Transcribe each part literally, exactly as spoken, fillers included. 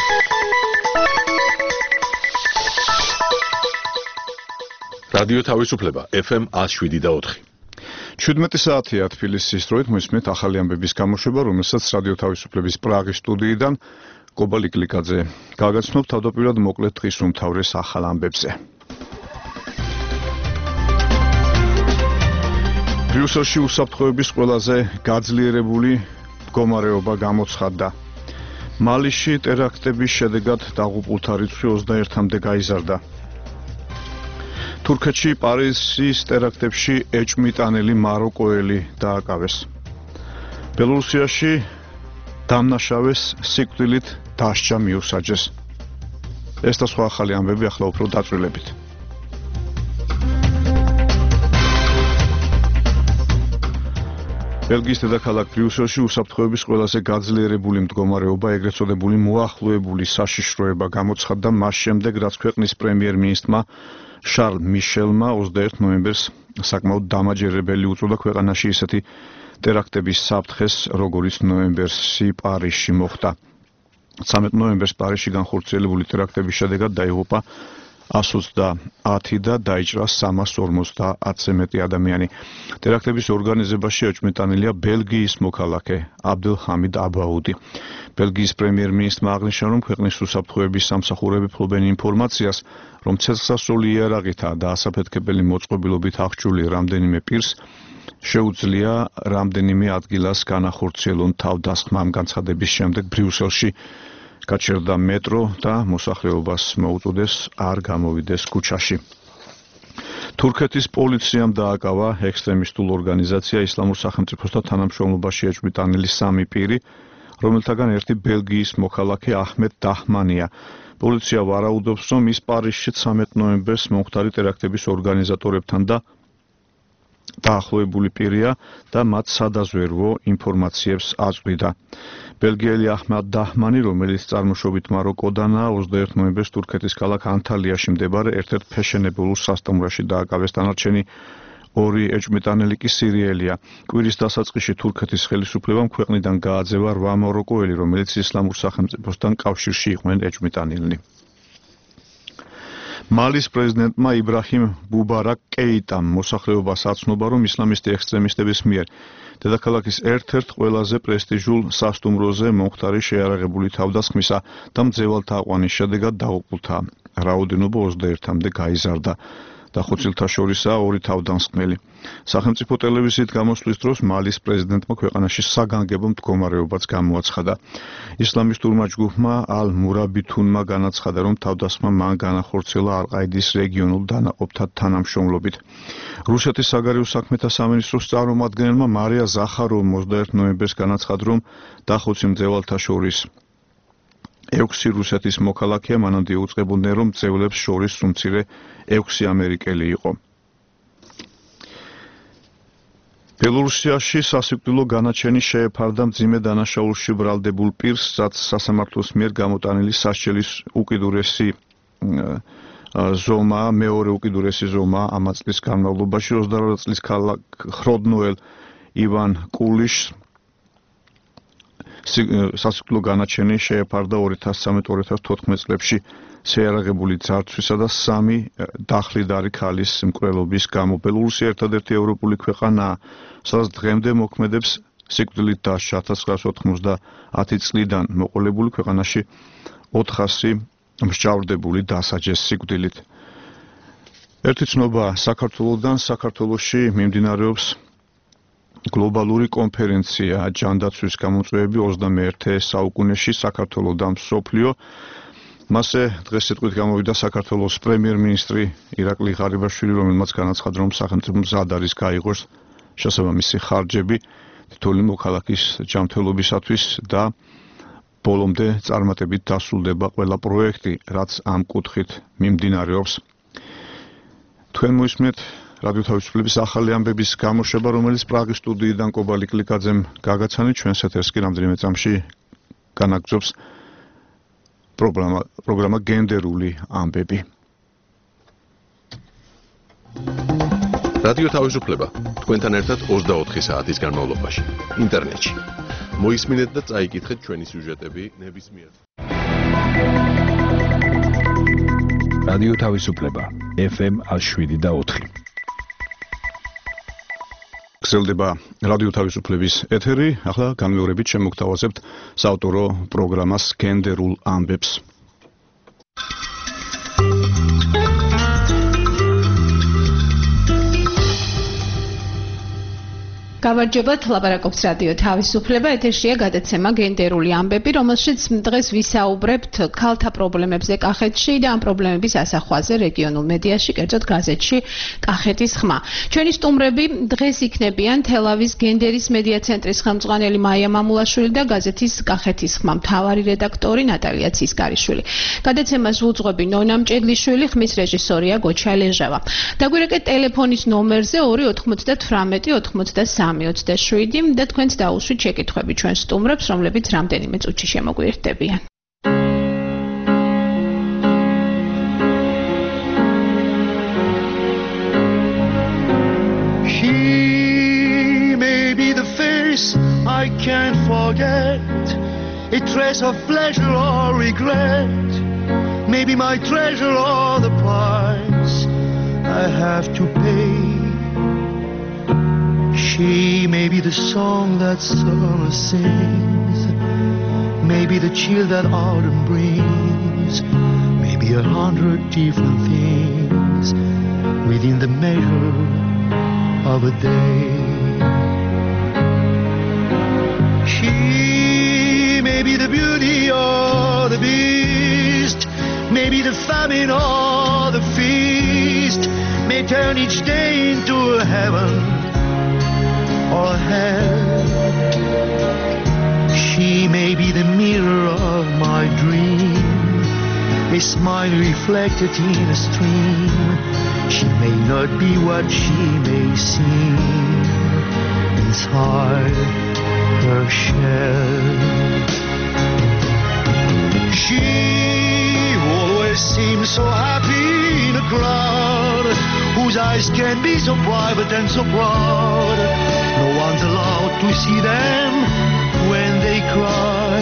რადიო თავისუფლება ეფ ემ one oh seven და four. შვიდმეტი საათია თბილისის დროით მოისმენთ ახალი ამბების გამოშვება, რომელსაც რადიო თავისუფლების პრაღის სტუდიიდან კობალ იკლიკაძე გაგაცნობ თავდაპირველად მოკლედ დღის უმთავრეს ახალ ამბებზე. ბრიუსელში უსაფრთხოების ყველაზე გაძლიერებული მდგომარეობა გამოცხადდა. მალიში ტერაქტების შედეგად დაღუპულთა რიცხვი ოცდაერთამდე გაიზარდა. თურქეთში პარიზის ტერაქტებში ეჭვმიტანელი მაროკოელი დააკავეს. ბელორუსიაში დამნაშავეს სიკვდილით დასჯა მიუსაჯეს. ეს და სხვა ახალი ამბები ახლა უფრო დაწვრილებით. ბელგიის დედაქალაქ ბრიუსელში უსაფრთხოების ყველაზე გაძლიერებული მდგომარეობა, ეგრეთ წოდებული მოახლოებული საშიშროება გამოცხადდა მას შემდეგ, რაც ქვეყნის პრემიერ-მინისტრმა შარლ მიშელმა ოცდაერთი ნოემბერს საკმაოდ დამაჯერებელი უწოდა ქვეყანაში ისეთი ტერაქტების საფრთხეს, როგორიც ნოემბერში პარიზში მოხდა. ცამეტი ნოემბერს პარიზში განხორციელებული ტერაქტების შედეგად დაიღუპა one hundred twenty და დაიჭრა სამას ორმოცდაათზე მეტი ადამიანი. ტერაქტების ორგანიზებაში ეჭვმიტანილია ბელგიის მოქალაქე აბდელჰამიდ აბაუდი. ბელგიის პრემიერ-მინისტრმა აღნიშნა, რომ ქვეყნის უსაფრთხოების სამსახურები ფლობენ ინფორმაციას, რომ ცეცხლსასროლი იარაღითა და ასაფეთქებელი მოწყობილობით აღჭურვილი რამდენიმე პირს შეუძლია რამდენიმე ადგილას განახორციელონ თავდასხმა. ამ განცხადების შემდეგ ბრიუსელში გაჩერდა მეტრო და მოსახლეობას მოუწოდეს არ გამოვიდეს ქუჩაში. თურქეთის პოლიციამ დააკავა ექსტრემისტულ ორგანიზაცია ისლამურ სახელმწიფოსთან თანამშრომლობაში ეჭვმიტანილი სამი პირი, რომელთაგან ერთი ბელგიის მოქალაქე აჰმედ დაჰმანია. პოლიცია ვარაუდობს, რომ ის პარიზში ცამეტი ნოემბერს მომხდარი ტერაქტების ორგანიზატორებთან და დაახლოებული პირია და მათ სადაზვერვო ინფორმაციებს აწვდიდა. ბელგიელი აჰმედ დაჰმანი, რომელიც წარმოშობით მაროკოდანაა, ოცდაერთი ნოემბერს თურქეთის ქალაქ ანტალიაში მდებარე ერთ-ერთ ფეშენებელურ სასტუმროში დააკავეს. დანარჩენი ორი ეჭვმიტანელი კი სირიელია. კვირის დასაწყისში თურქეთის ხელისუფლებამ ქვეყნიდან გააძევა რვა მაროკოელი, რომელიც ისლამურ სახელმწიფოსთან კავშირში იყვნენ ეჭვმიტანილნი. მალის პრეზიდენტმა იბრაჰიმ ბუბარაკ კეიტამ მოსახლეობას აცნობა, რომ ისლამისტი ექსტრემისტების მიერ დედაქალაქის ერთ-ერთ ყველაზე პრესტიჟულ სასტუმროზე მომხდარი შეიარაღებული თავდასხმისა და მძევალთა აყვანის შედეგად დაღუპულთა რაოდენობა ოცდაერთამდე გაიზარდა. დახოცილთა შორისაა ორი თავდამსხმელი. სახელმწიფო ტელევიზიით გამოსვლის დროს მალის პრეზიდენტმა ქვეყანაში საგანგებო მდგომარეობაც გამოაცხადა. ისლამისტურმა ჯგუფმა ალ-მურაბითუნმა განაცხადა, რომ თავდასხმა მან განახორციელა ალ-ყაიდის რეგიონულ დანაყოფთან თანამშრომლობით. რუსეთის საგარეო საქმეთა სამინისტროს წარმომადგენელმა მარია ზახაროვმა ოცდაერთი ნოემბერს განაცხადა, რომ დახოცილ მძევალთა შორის ექვსი რუსეთის მოქალაქეა, მანამდე უწყებოდნენ, რომ მძევლებს შორის უმცირე ექვსი ამერიკელი იყო. ბელორუსიაში სასიკვდილო განაჩენი შეეფარდა მძიმე დანაშაულში ბრალდებულ პირს, რაც სასამართლოს მიერ გამოტანილი სასჯელის უკიდურესი ზომა, მეორე უკიდურესი ზომა ამ წლის განმავლობაში ოცდაორ წლის ქალაქ ხროდნოელ ივან კულიშს სასიკვდილო განაჩენი შეეფარდა ორი ათას ცხრამეტ ორი ათას თოთხმეტ წლებში შეიარაღებული ძარცვისა და სამი დახლიდარი ქალის მკვლელობის გამო. ბელორუსი ერთადერთი ევროპული ქვეყანაა, სადაც დღემდე მოქმედებს სიკვდილით დასჯა. ათას ცხრაასი ოთხმოცდაათი წლიდან მოყოლებული ქვეყანაში ოთხასი მსჯავრდებული დასაჯეს სიკვდილით. ერთი ცნობა საქართველოდან. საქართველოში მიმდინარეობს გლობალური კონფერენცია ჯანდაცვის გამოწვევები ოცდამეერთე საუკუნეში საქართველო და მსოფლიო. მასზე დღეს სიტყვით გამოვიდა საქართველოს პრემიერ-მინისტრი ირაკლი ღარიბაშვილი, რომელმაც განაცხადა, რომ სახელმწიფო მზად არის გაიღოს შესაბამისი ხარჯები თითოეული მოქალაქის ჯანმრთელობისათვის და ბოლომდე წარმატებით დასრულდება ყველა პროექტი, რაც ამ კუთხით მიმდინარეობს. თქვენ მოისმენთ რადიო თავისუფლების ახალი ამბების გამოშვება, რომელიც პრაღის სტუდიიდან კობალ იკლიკაძემ გაგაცანით. ჩვენს ეთერს კი რამდენიმე წამში განაგრძობს პროგრამა პროგრამა გენდერული ამბები. რადიო თავისუფლება თქვენთან ერთად ოცდაოთხი საათის განმავლობაში ინტერნეტში. მოისმინეთ და წაიკითხეთ ჩვენი სიუჟეტები ნებისმიერ რადიო თავისუფლება ეფ ემ შვიდი და ოთხი. გრძელდება რადიო თავისუფლების ეთერი. ახლა განმეორებით შემოგთავაზებთ საავტორო პროგრამას გენდერულ ამბებს. გამარჯობათ, ლაპარაკობს რადიო თავისუფლება, ეთერშია გადაცემა გენდერული ამბები, რომელშიც დღეს ვისაუბრებთ ქალთა პრობლემებზე კახეთში და ამ პრობლემების ასახვაზე რეგიონულ მედიაში, კერძოდ გაზეთში კახეთის ხმა. ჩვენი სტუმრები დღეს იქნებიან თელავის გენდერის მედია ცენტრის ხელმძღვანელი მაია მამულაშვილი და გაზეთის კახეთის ხმა მთავარი რედაქტორი ნატალია ცისკარიშვილი. გადაცემას უძღვები ნონა მჭედლიშვილი, ხმის რეჟისორია გოჩა ლეჟავა. დაგვირეკეთ ტელეფონის ნომერზე ორი ოთხმოცდათვრამეტი ოცდაოთხმოცდასამი ოცდაშვიდი და თქვენც დაუშვით შეკითხვები ჩვენ სტუმრებს, რომლებიც რამდენიმე წუთში შემოგვიერთდებიან. She may be the face I can't forget, a trace of pleasure or regret, maybe my treasure or the price I have to pay. She may be the song that summer sings, maybe the chill that autumn brings, maybe a hundred different things within the measure of a day. She may be the beauty or the beast, maybe the famine or the feast, may turn each day into a heaven or hell. She may be the mirror of my dream, a smile reflected in a stream. She may not be what she may seem inside her shell. She always seems so happy in a crowd, whose eyes can be so private and so proud. No one's allowed to see them when they cry.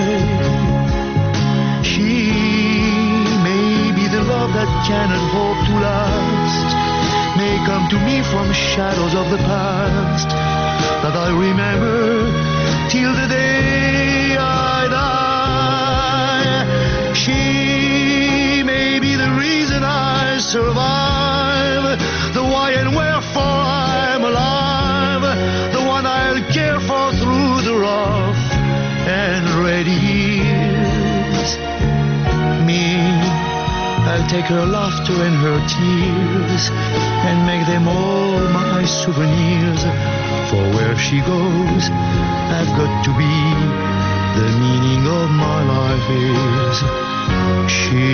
She may be the love that cannot hope to last, may come to me from shadows of the past that I remember till the day I die. She may be the reason I survive, the why and wherefore I'm alive, the one I'll care for through the rough and ready years. Me, I'll take her laughter and her tears and make them all my souvenirs. For where she goes, I've got to be. The meaning of my life is she.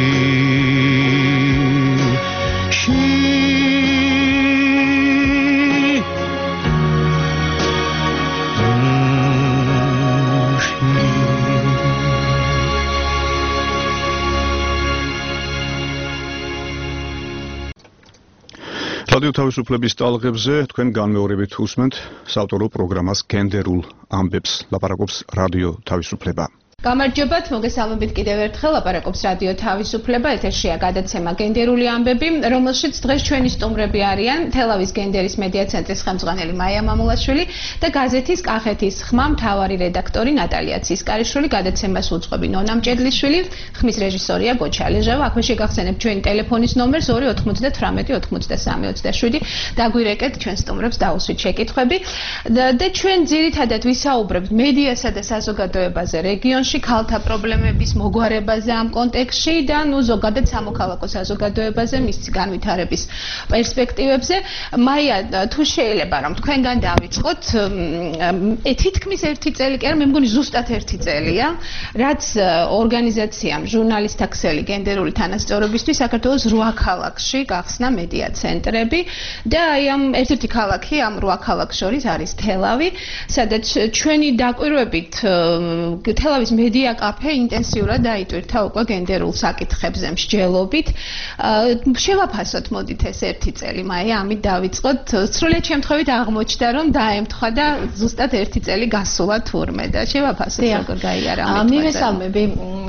She. რადიო თავისუფლების ტალღებზე თქვენ განმეორებით უსმენთ საავტორო პროგრამას გენდერულ ამბებს. ლაპარაკობს რადიო თავისუფლება. გამარჯობათ, მოგესალმებით კიდევ ერთხელ, ლაპარაკობს რადიო თავისუფლება, ეთერშია გადაცემა გენდერული ამბები, რომელშიც დღეს ჩვენი სტუმრები არიან თელავის გენდერის მედია ცენტრის ხელმძღვანელი მაია მამულაშვილი და გაზეთის კახეთის ხმა მთავარი რედაქტორი ნატალია ცისკარიშვილი. გადაცემას უძღვები ნონა მჭედლიშვილი, ხმის რეჟისორია გოჩა ლეჟავა. აქვე შეგახსენებთ ჩვენი ტელეფონის ნომერს ორი ოთხმოცდათვრამეტი ოცდაოთხმოცდასამი ოცდაშვიდი. დაგვირეკეთ ჩვენ სტუმრებს დაუსვით შეკითხვები და ჩვენ ძირითადად ვისაუბრებთ მედიასა და საზოგადოებაზე რეგიონში, ქალთა პრობლემების მოგვარებაზე ამ კონტექსტში და ნუ ზოგადად სამოქალაქო საზოგადოებაზე, მის განვითარების პერსპექტივებზე. მაია, თუ შეიძლება რომ თქვენგან დავიწყოთ, თითქმის ერთი წელი კი არა, მე მგონი ზუსტად ერთი წელია, რაც ორგანიზაციამ ჟურნალისტთა ქსელი გენდერული თანასწორობისთვის საქართველოს რვა ქალაქში გახსნა მედია ცენტრები და აი ამ ერთ-ერთი ქალაქი ამ რვა ქალაქს შორის არის თელავი, სადაც ჩვენი დაკვირვებით თელავის მედია კაფე ინტენსიურად დაიტვირთა უკვე გენდერულ საკითხებზე მსჯელობით. შევაფასოთ მოდით ეს ერთი წელი, მაია, ამით დავიწყოთ. სრულიად შემთხვევით აღმოჩნდა, რომ დაემთხვა და ზუსტად ერთი წელი გასულა თურმე და შევაფასოთ როგორ გაიარა ამ მივესალმები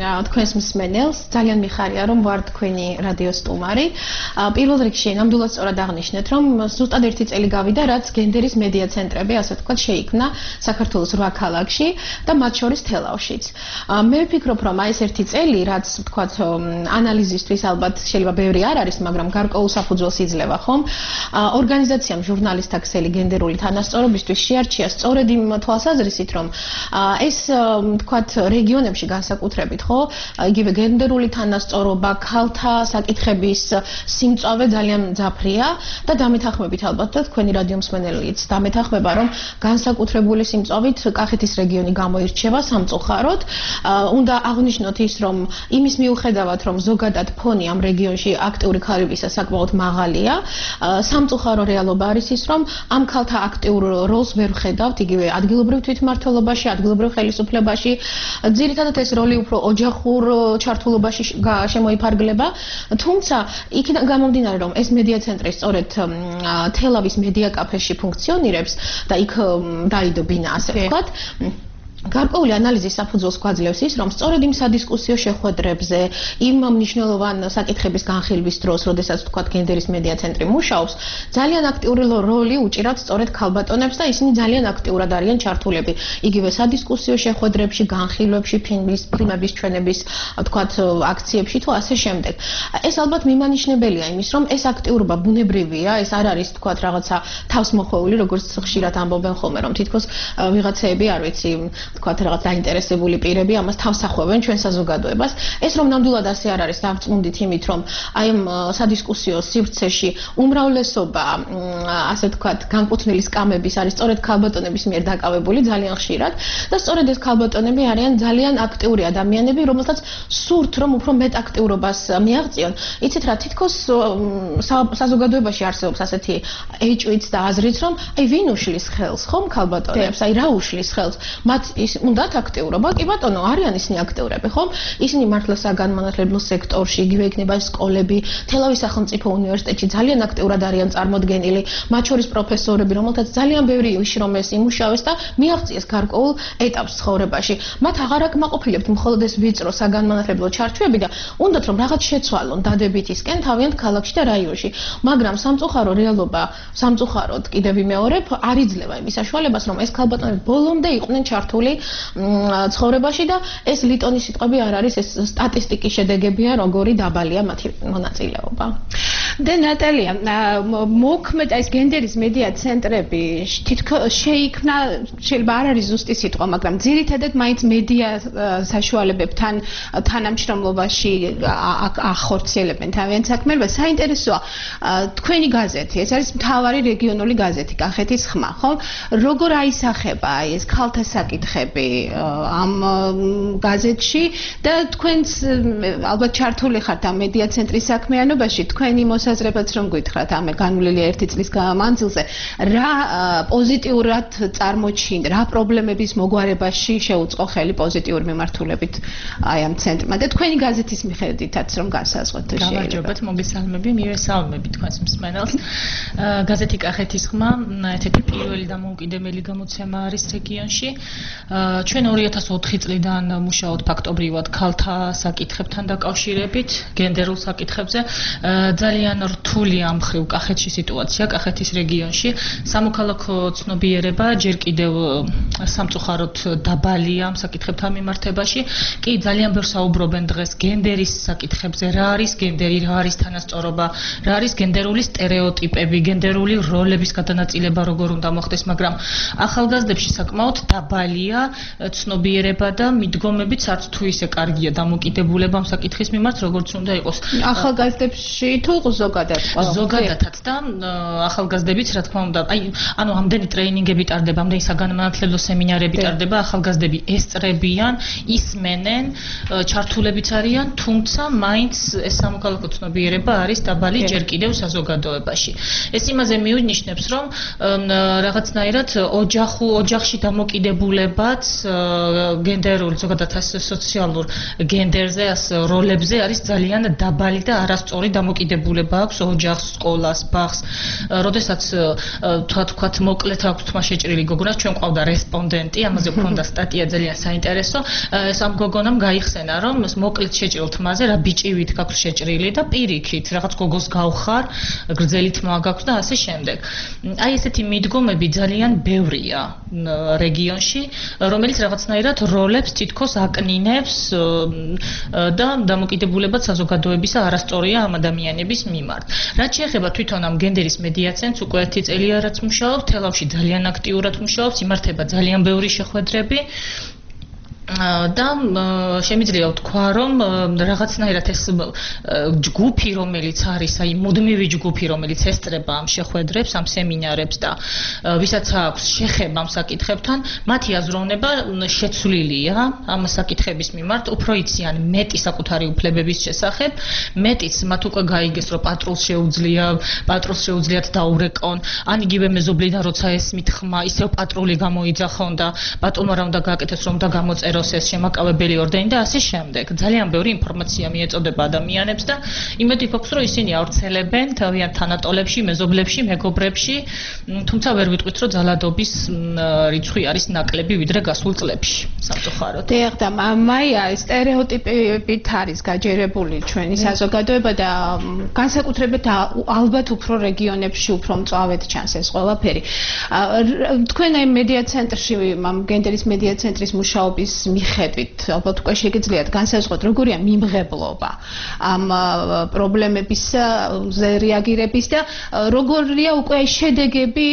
თქვენს მსმენელს, ძალიან მიხარია რომ ვარ თქვენი რადიოს სტუმარი. პირველ რიგში ნამდვილად სწორად აღნიშნეთ, რომ ზუსტად ერთი წელი გავიდა, რაც გენდერის მედია ცენტრები, ასე ვთქვათ, შეიქმნა საქართველოს რვა ქალაქში და მათ შორის თელავშიც. მე ვფიქრობ, რომ აი ეს ერთი წელი, რაც ვთქვათ, ანალიზისთვის ალბათ შეიძლება ბევრი არ არის, მაგრამ გარკვეულ საფუძველს იძლევა, ხომ? ორგანიზაციამ ჟურნალისტთა ქსელი გენდერული თანასწორობისთვის შეარჩია სწორედ იმ თვალსაზრისით, რომ ეს ვთქვათ რეგიონებში განსაკუთრებით, ხო, იგივე გენდერული თანასწორობა, ქალთა საკითხების სიმწავე ძალიან მძაფრია და დამეთანხმებით ალბათ და თქვენი რადიო მსმენელიც დამეთანხმება, რომ განსაკუთრებული სიმწავით კახეთის რეგიონი გამოირჩევა სამწუხაროდ. უნდა აღნიშნოთ ის, რომ იმის მიუხედავად, რომ ზოგადად ფონი ამ რეგიონში აქტიური ქალებისა საკმაოდ მაღალია, სამწუხარო რეალობა არის ის, რომ ამ ქალთა აქტიურ როლს ვერ ვხედავთ იგივე ადგილობრივ თვითმმართველობაში, ადგილობრივ ხელისუფლებაში. ძირითადად ეს როლი უფრო ოჯახურ ჩართულობაში შემოიფარგლება, თუმცა იქიდან გამომდინარე, რომ ეს მედია ცენტრი სწორედ თელავის მედია კაფეში ფუნქციონირებს და იქ დაიდო ბინა, ასე ვთქვათ. გარკვეული ანალიზის საფუძველს გვაძლევს ის, რომ სწორედ იმ სადისკუსიო შეხვედრებზე, იმ მნიშვნელოვან საკითხების განხილვის დროს, როდესაც თქვათ გენდერის მედია ცენტრი მუშაობს, ძალიან აქტიური როლი უჭირავთ სწორედ ქალბატონებს და ისინი ძალიან აქტიურად არიან ჩართულები. იგივე სადისკუსიო შეხვედრებში, განხილვებში, ფილმის, ფილმების ჩვენების, თქვათ, აქციებში თუ ასე შემდეგ. ეს ალბათ მიმანიშნებელია იმის, რომ ეს აქტიურობა ბუნებრივია, ეს არ არის, თქვათ, რაღაცა თავსმოხვეული, როგორც ხშირად ამბობენ ხოლმე, რომ თითქოს ვიღაცეები, არ ვიცი, თქვათ რაღაც დაინტერესებული პირები ამას თავსახვევენ ჩვენ საზოგადოებას. ეს რომ ნამდვილად ასე არ არის, დავწმუნდით იმით, რომ აი ამ სადისკუსიო სივრცეში უმრავლესობა, ასე ვთქვათ, განკუთვნილი სკამების არის სწორედ ქალბატონების მიერ დაკავებული ძალიან ხშირად და სწორედ ეს ქალბატონები არიან ძალიან აქტიური ადამიანები, რომელთაც სურთ, რომ უფრო მეტ აქტიურობას მიაღწიონ. იცით რა, თითქოს საზოგადოებაში არსებობს ასეთი ეჭვიც და აზრიც, რომ აი ვინ უშლის ხელს, ხომ ქალბატონებს, აი რა უშლის ხელს? მათ ის უნდათ აქტიურობა, კი ბატონო, არიან ისინი აქტიურები, ხომ? ისინი მართლა საგანმანათლებლო სექტორში, იგივე იქნება სკოლები, თელავის სახელმწიფო უნივერსიტეტში ძალიან აქტიურად არიან წარმოდგენილი, მათ შორის პროფესორები, რომელთაც ძალიან ბევრი იშრომეს, იმუშავეს და მიაღწიეს გარკვეულ ეტაპს ცხოვრებაში. მათ აღარ აკმაყოფილებთ მხოლოდ ეს ვიწრო საგანმანათლებლო ჩარჩოები და უნდათ რომ რაღაც შეცვალონ დადებითისკენ თავიანთ ქალაქში და რაიონში. მაგრამ სამწუხარო რეალობა, სამწუხაროდ კიდევ ვიმეორებ, არ იძლევა იმის საშუალებას, რომ ეს ქალბატონები ბოლომდე იყვნენ ჩართული ცხოვრებაში და ეს ლიტონის სიტყვები არ არის, ეს სტატისტიკის შედეგებია, როგორი დაბალია მათი მონაწილეობა. და ნატალია, მოქმედ ეს გენდერის მედია ცენტრები თითქოს შეიქმნა, შეიძლება არ არის ზუსტი სიტყვა, მაგრამ ძირითადად მაინც მედია საშუალებებთან თანამშრომლობაში ახორციელებენ თავიანთ საქმიანობას. საინტერესოა, თქვენი გაზეთი, ეს არის მთავარი რეგიონული გაზეთი, კახეთის ხმა, ხო? როგორ აისახება ეს ქალთა საკითხები ამ გაზეთში და თქვენც ალბათ ჩართული ხართ ამ მედია ცენტრის საქმიანობაში, თქვენი მოსაზრებაც რომ გითხრათ ამ განვლილი ერთი წლის მანძილზე, რა პოზიტიურად წარმოჩინდა, რა პრობლემების მოგვარებაში შეუწყო ხელი პოზიტიური მიმართულებით აი ამ ცენტრმა და თქვენი გაზეთის მიხედვითაც რომ განსაზღვროთ შეიძლება. გამარჯობათ, მოგესალმები, მივესალმები თქვენს მსმენელს. გაზეთი კახეთის ხმა ერთ-ერთი პირველი დამოუკიდებელი გამოცემა არის რეგიონში. ჩვენ ორი ათას ოთხი წლიდან მუშაობთ ფაქტობრივად ქალთა საკითხებთან დაკავშირებით, გენდერულ საკითხებზე. ძალიან რთულია ამ მხრივ კახეთში სიტუაცია, კახეთის რეგიონში. სამოქალაქო ცნობიერება ჯერ კიდევ სამწუხაროდ დაბალია ამ საკითხებთან მიმართებაში. კი, ძალიან ბევრს საუბრობენ დღეს გენდერის საკითხებზე, რა არის გენდერი, რა არის თანასწორობა, რა არის გენდერული სტერეოტიპები, გენდერული როლების გადანაწილება როგორ უნდა მოხდეს, მაგრამ ახალგაზრდებში საკმაოდ დაბალია ცნობიერება და მიდგომებიც არც თუ ისე კარგია დამოკიდებულება ამ საკითხის მიმართ, როგორც უნდა იყოს. ახალგაზრდებში თუ ზოგადად? ზოგადადაც და ახალგაზრდებიც, რა თქმა უნდა, აი, ანუ ამდენი ტრეინინგები ტარდება, ამდენი საგანმანათლებლო სემინარები ტარდება, ახალგაზრდები ესწრებიან, ისმენენ, ჩართულებიც არიან, თუმცა მაინც ეს სამოქალაქო ცნობიერება არის დაბალი ჯერ კიდევ საზოგადოებაში. ეს იმაზე მიუნიშნებს, რომ რაღაცნაირად ოჯახუ, ოჯახში დამოკიდებულებაც გენდერულ, ზოგადად სოციალურ გენდერზე, როლებზე არის ძალიან დაბალი და არასწორი დამოკიდებულება განმარტება აქვს ოჯახს, სკოლას, ბაღს. როდესაც თქვათ თქვათ მოკლედ აქვს თმა შეჭრილი გოგონას, ჩვენ ყავდა რესპონდენტი, ამაზე გვქონდა სტატია ძალიან საინტერესო. ეს ამ გოგონამ გაიხსენა, რომ მოკლედ შეჭრილ თმაზე რა ბიჭივით გაქვს შეჭრილი და პირიქით რაღაც გოგოს გავხარ, გრძელი თმა გაქვს და ასე შემდეგ. აი ესეთი მიდგომები ძალიან ბევრია რეგიონში, რომელიც რაღაცნაირად როლებს თითქოს აკნინებს და დამოკიდებულებად საზოგადოებისა არასწორია ამ ადამიანების მიმართ. რაც შეეხება თვითონ ამ გენდერის მედია ცენტრს, უკვე ერთი წელია რაც მუშაობს, თელავში ძალიან აქტიურად მუშაობს, იმართება ძალიან ბევრი შეხვედრები. და შემიძლია ვთქვა, რომ რაღაცნაირად ეს ჯგუფი, რომელიც არის, აი მუდმივი ჯგუფი, რომელიც ესწრება ამ შეხვედრებს, ამ სემინარებს და ვისაც აქვს შეხება ამ საკითხებთან, მათი აზროვნება შეცვლილია ამ საკითხების მიმართ, უფრო იციან მეტი საკუთარი უფლებების შესახებ, მეტიც მათ უკვე გაიგეს, რომ პატრულს შეუძლია, პატრულს შეუძლიათ დაურეკონ, ან იგივე მეზობლიდან როცა ესმით ხმა, ისევ პატრული გამოიძახონ და პატრულმა რა უნდა გააკეთოს, რომ და გამოწეროს ეს შემაკავებელი ორდენი და ასე შემდეგ. ძალიან ბევრი ინფორმაცია მიეწოდება ადამიანებს და იმედი გვაქვს, რომ ისინი ავრცელებენ თავიანთ თანატოლებში, მეზობლებში, მეგობრებში, თუმცა ვერ ვიტყვით, რომ ძალადობის რიცხვი არის ნაკლები ვიდრე გასულ წლებში. სამწუხაროდ. დიახ და მაია სტერეოტიპებით არის გაჯერებული ჩვენი საზოგადოება და განსაკუთრებით ალბათ უფრო რეგიონებში უფრო მწვავედ ჩანს ეს ყველაფერი. თქვენ აი მედია ცენტრში, ამ გენდერის მედია ცენტრის მუშაობის მიხედვით, ალბათ უკვე შეგიძლიათ განსაზღვროთ, როგორია მიმღებლობა ამ პრობლემებისზე რეაგირების და როგორია უკვე შედეგები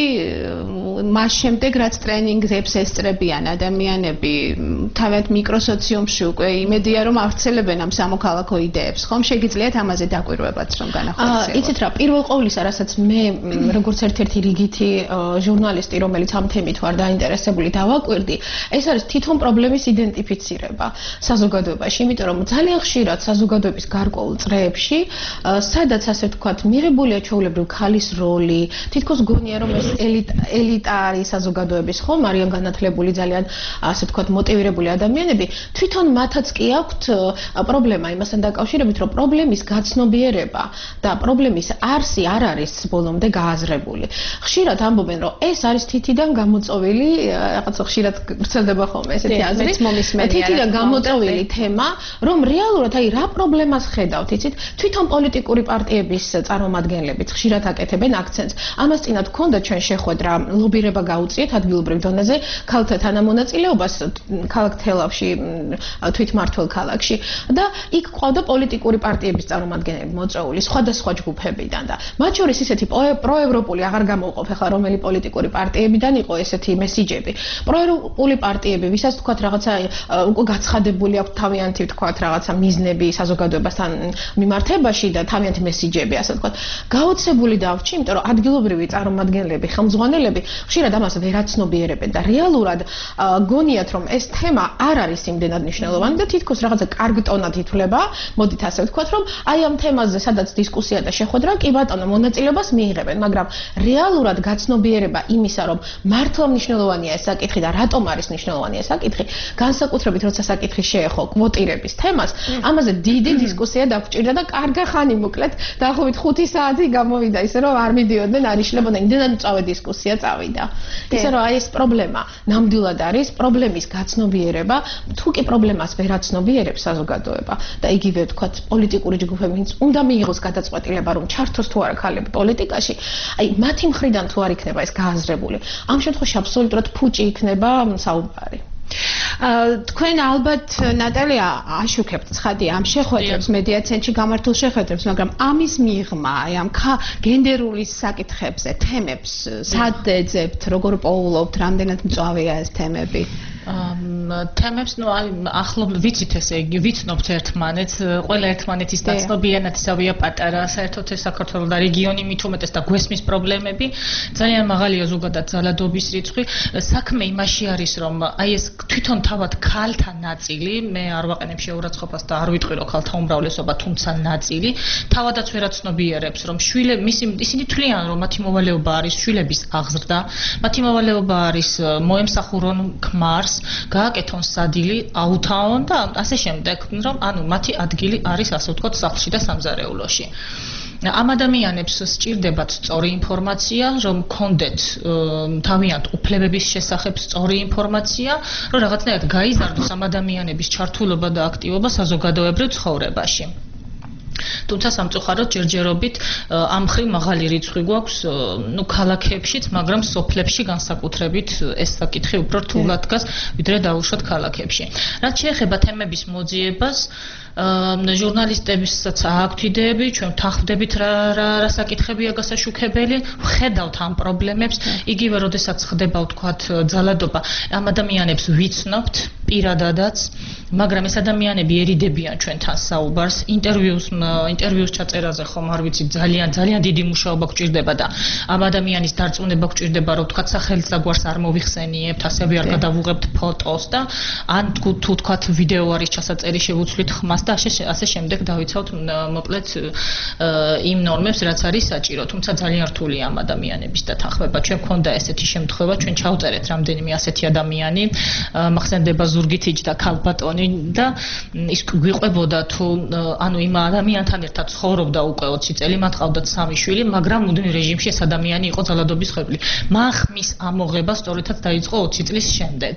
მას შემდეგ, რაც ტრენინგებს ესწრებიან ადამიანები თავად მიკროსოციუმში უკვე იმედია, რომ ავრცელებენ ამ სამოქალაქო იდეებს, ხომ შეგიძლიათ ამაზე დაკვირვებაც რომ განახორციელოთ. იცით რა, პირველ ყოვლისა, რასაც მე როგორც ერთ-ერთი რიგითი ჟურნალისტი, რომელიც ამ თემით ვარ დაინტერესებული, დავაკვირდი, ეს არის თვითონ პრობლემის იდენტიფიცირება საზოგადოებაში, იმიტომ რომ ძალიან ხშირად საზოგადოების გარკვეულ წრეებში, სადაც ასე ვთქვათ, მიღებულია ჩვეულებრივ ქალის როლი, თითქოს გონია რომ ეს ელიტა არის საზოგადოების, ხომ, არიან განათლებული ძალიან ასე ვთქვათ, მოტივირებული ადამიანები, თვითონ მათაც კი აქვთ პრობლემა იმასთან დაკავშირებით, რომ პრობლემის გაცნობიერება და პრობლემის არსი არ არის ბოლომდე გააზრებული. ხშირად ამბობენ, რომ ეს არის თითიდან გამოწოვილი, რაღაც ხშირად ვრცელდება ხოლმე ესეთი აზრი. თითიდან გამოწოვილი თემა, რომ რეალურად აი რა პრობლემას ხედავთ, იცით? თვითონ პოლიტიკური პარტიების წარმომადგენლებიც ხშირად აკეთებენ აქცენტს. ამას წინათ გქონდა ჩვენ შეხვედრა, ლობირება გაუწიეთ ადგილობრივ დონეზე ქალთა თანამონაწილეობას ქალაქ თელავში, თვითმმართველ ქალაქში და იქ ყავდა პოლიტიკური პარტიების წარმომადგენლები მოწვეული სხვადასხვა ჯგუფებიდან და მათ შორის ისეთი პროევროპული აღარ გამოვყოფ ახლა რომელი პოლიტიკური პარტიებიდან იყო ესეთი მესიჯები. პროევროპული პარტიები, ვისაც თქვათ რაღაცა უკვე გაცხადებული აქვს თავიანთი თქვათ რაღაცა მიზნები საზოგადოებასთან მიმართებაში და თავიანთი მესიჯები, ასე ვთქვათ, გაოცებული დავრჩი, იმიტომ რომ ადგილობრივი წარმომადგენლები, ხელმძღვანელები ხშირად ამას ვერაცნობიერებენ და რეალურად გონიათ, რომ ეს თემა არ არის იმდენად მნიშვნელოვანი და თითქოს რაღაცა კარგ ტონად ითვლება, მოდით ასე ვთქვათ, რომ აი ამ თემაზე, სადაც დისკუსია და შეხვედრა, კი ბატონო, მონაწილეობას მიიღებენ, მაგრამ რეალურად გაცნობიერება იმისა, რომ მართლა მნიშვნელოვანია ეს საკითხი და რატომ არის მნიშვნელოვანი ეს საკითხი, განსაკუთრებით როცა საკითხი შეეხო კვოტირების თემას, ამაზე დიდი დისკუსია დაგვჭირდა და კარგა ხანი მოკლედ დაახლოებით ხუთი საათი გამოვიდა ისე რომ არ მიდიოდნენ, არ იშლებოდნენ, იმდენად მწვავე დისკუსია წავიდა. ისე რომ აი ეს პრობლემა ნამდვილად არის პრობლემის გაცნობიერება, თუ კი პრობლემას ვერ აცნობიერებს საზოგადოება და იგივე ვთქვათ პოლიტიკური ჯგუფები უნდა მიიღოს გადაწყვეტილება რომ ჩართოს თუ არა ქალები პოლიტიკაში, აი მათი მხრიდან თუ არ იქნება ეს გააზრებული, ამ შემთხვევაში აბსოლუტურად ფუჭი იქნება საუბარი. თქვენ ალბათ ნატალია აშუქებთ ცხადია ამ შეხვედრებს მედია ცენტრში გამართულ შეხვედრებს, მაგრამ ამის მიღმა, აი ამ გენდერული საკითხებზე, თემებს სად ეძებთ, როგორ პოულობთ, რამდენად მწვავეა ეს თემები? თემებს, ну, აი ახლობ ვიცით ესე იგი, ვიცნობთ ერთმანეთს, ყველა ერთმანეთის დაცნობიანად ისავია პატარა, საერთოდ ეს საქართველოს და რეგიონი მით უმეტეს და გვესმის პრობლემები, ძალიან მაღალია ზოგადად ძალადობის რიცხვი. საქმე იმაში არის, რომ აი ეს თვითონ თავად ქალთა ნაწილი, მე არ ვაყენებ შეურაცხყოფას და არ ვიტყვი რომ ქალთა უმრავლესობა, თუმცა ნაწილი, თავადაც ვერაცნობიერებს, რომ შვილები, ისინი თვლიან, რომ მათი მოვალეობა არის შვილების აღზრდა, მათი მოვალეობა არის მოემსახურონ ქმარს, გააკეთონ სადილი, აუთავონ და ასე შემდეგ, რომ ანუ მათი ადგილი არის ასე ვთქვათ სახლში და სამზარეულოში. ამ ადამიანებს სჭირდებათ სწორი ინფორმაცია, რომ კონდეთ თავიანთ უფლებების შესახებ სწორი ინფორმაცია, რომ რაღაცნაირად გაიზარდოს ამ ადამიანების ჩართულობა და აქტივობა საზოგადოებრივ ცხოვრებაში. თუმცა სამწუხაროდ ჯერჯერობით ამ მხრივ მაღალი რიცხვი გვაქვს ნუ ქალაქებშიც, მაგრამ სოფლებში განსაკუთრებით ეს საკითხი უფრო რთულად დგას, ვიდრე დაუშვათ ქალაქებში. რაც შეეხება თემების მოძიებას, ჟურნალისტებისაც აქვთ იდეები, ჩვენ თანხმდებით რა რა რა საკითხებია გასაშუქებელი, ვხედავთ ამ პრობლემებს, იგივე როდესაც ხდება ვთქვათ ძალადობა, ამ ადამიანებს ვიცნობთ პირადადაც, მაგრამ ეს ადამიანები ერიდებიან ჩვენთან საუბარს, ინტერვიუს ინტერვიუს ჩაწერაზე ხომ არ ვიცი, ძალიან ძალიან დიდი მუშაობა გჭირდება და ამ ადამიანის დარწმუნება გჭირდება, რომ ვთქვათ სახელმწიფოს არ მოвихსენიებთ, ასევე არ გადავუღებთ ფოტოს და ან თუ ვთქვათ ვიდეო არის ჩასაწერი შევუცვლით ხმას და ასე შემდეგ დავიცავთ მოკლედ იმ ნორმებს, რაც არის საჭირო, თუმცა ძალიან რთულია ამ ადამიანების დათანხმება. ჩვენ გქონდა ესეთი შემთხვევა, ჩვენ ჩავწერეთ რამდენიმე ასეთი ადამიანი, მახსენდება ზურგითიჯ და ქალბატონი და ის გვიყვებოდა თუ ანუ იმ ადამიანთან ერთად ცხოვრობდა უკვე ოცი წელი, მათ ყავდათ სამი შვილი, მაგრამ მუდმივ რეჟიმში ეს ადამიანი იყო ძალადობის ხმელი. მან ხმის ამოღება სწორედაც დაიწყო ოცი წლის შემდეგ.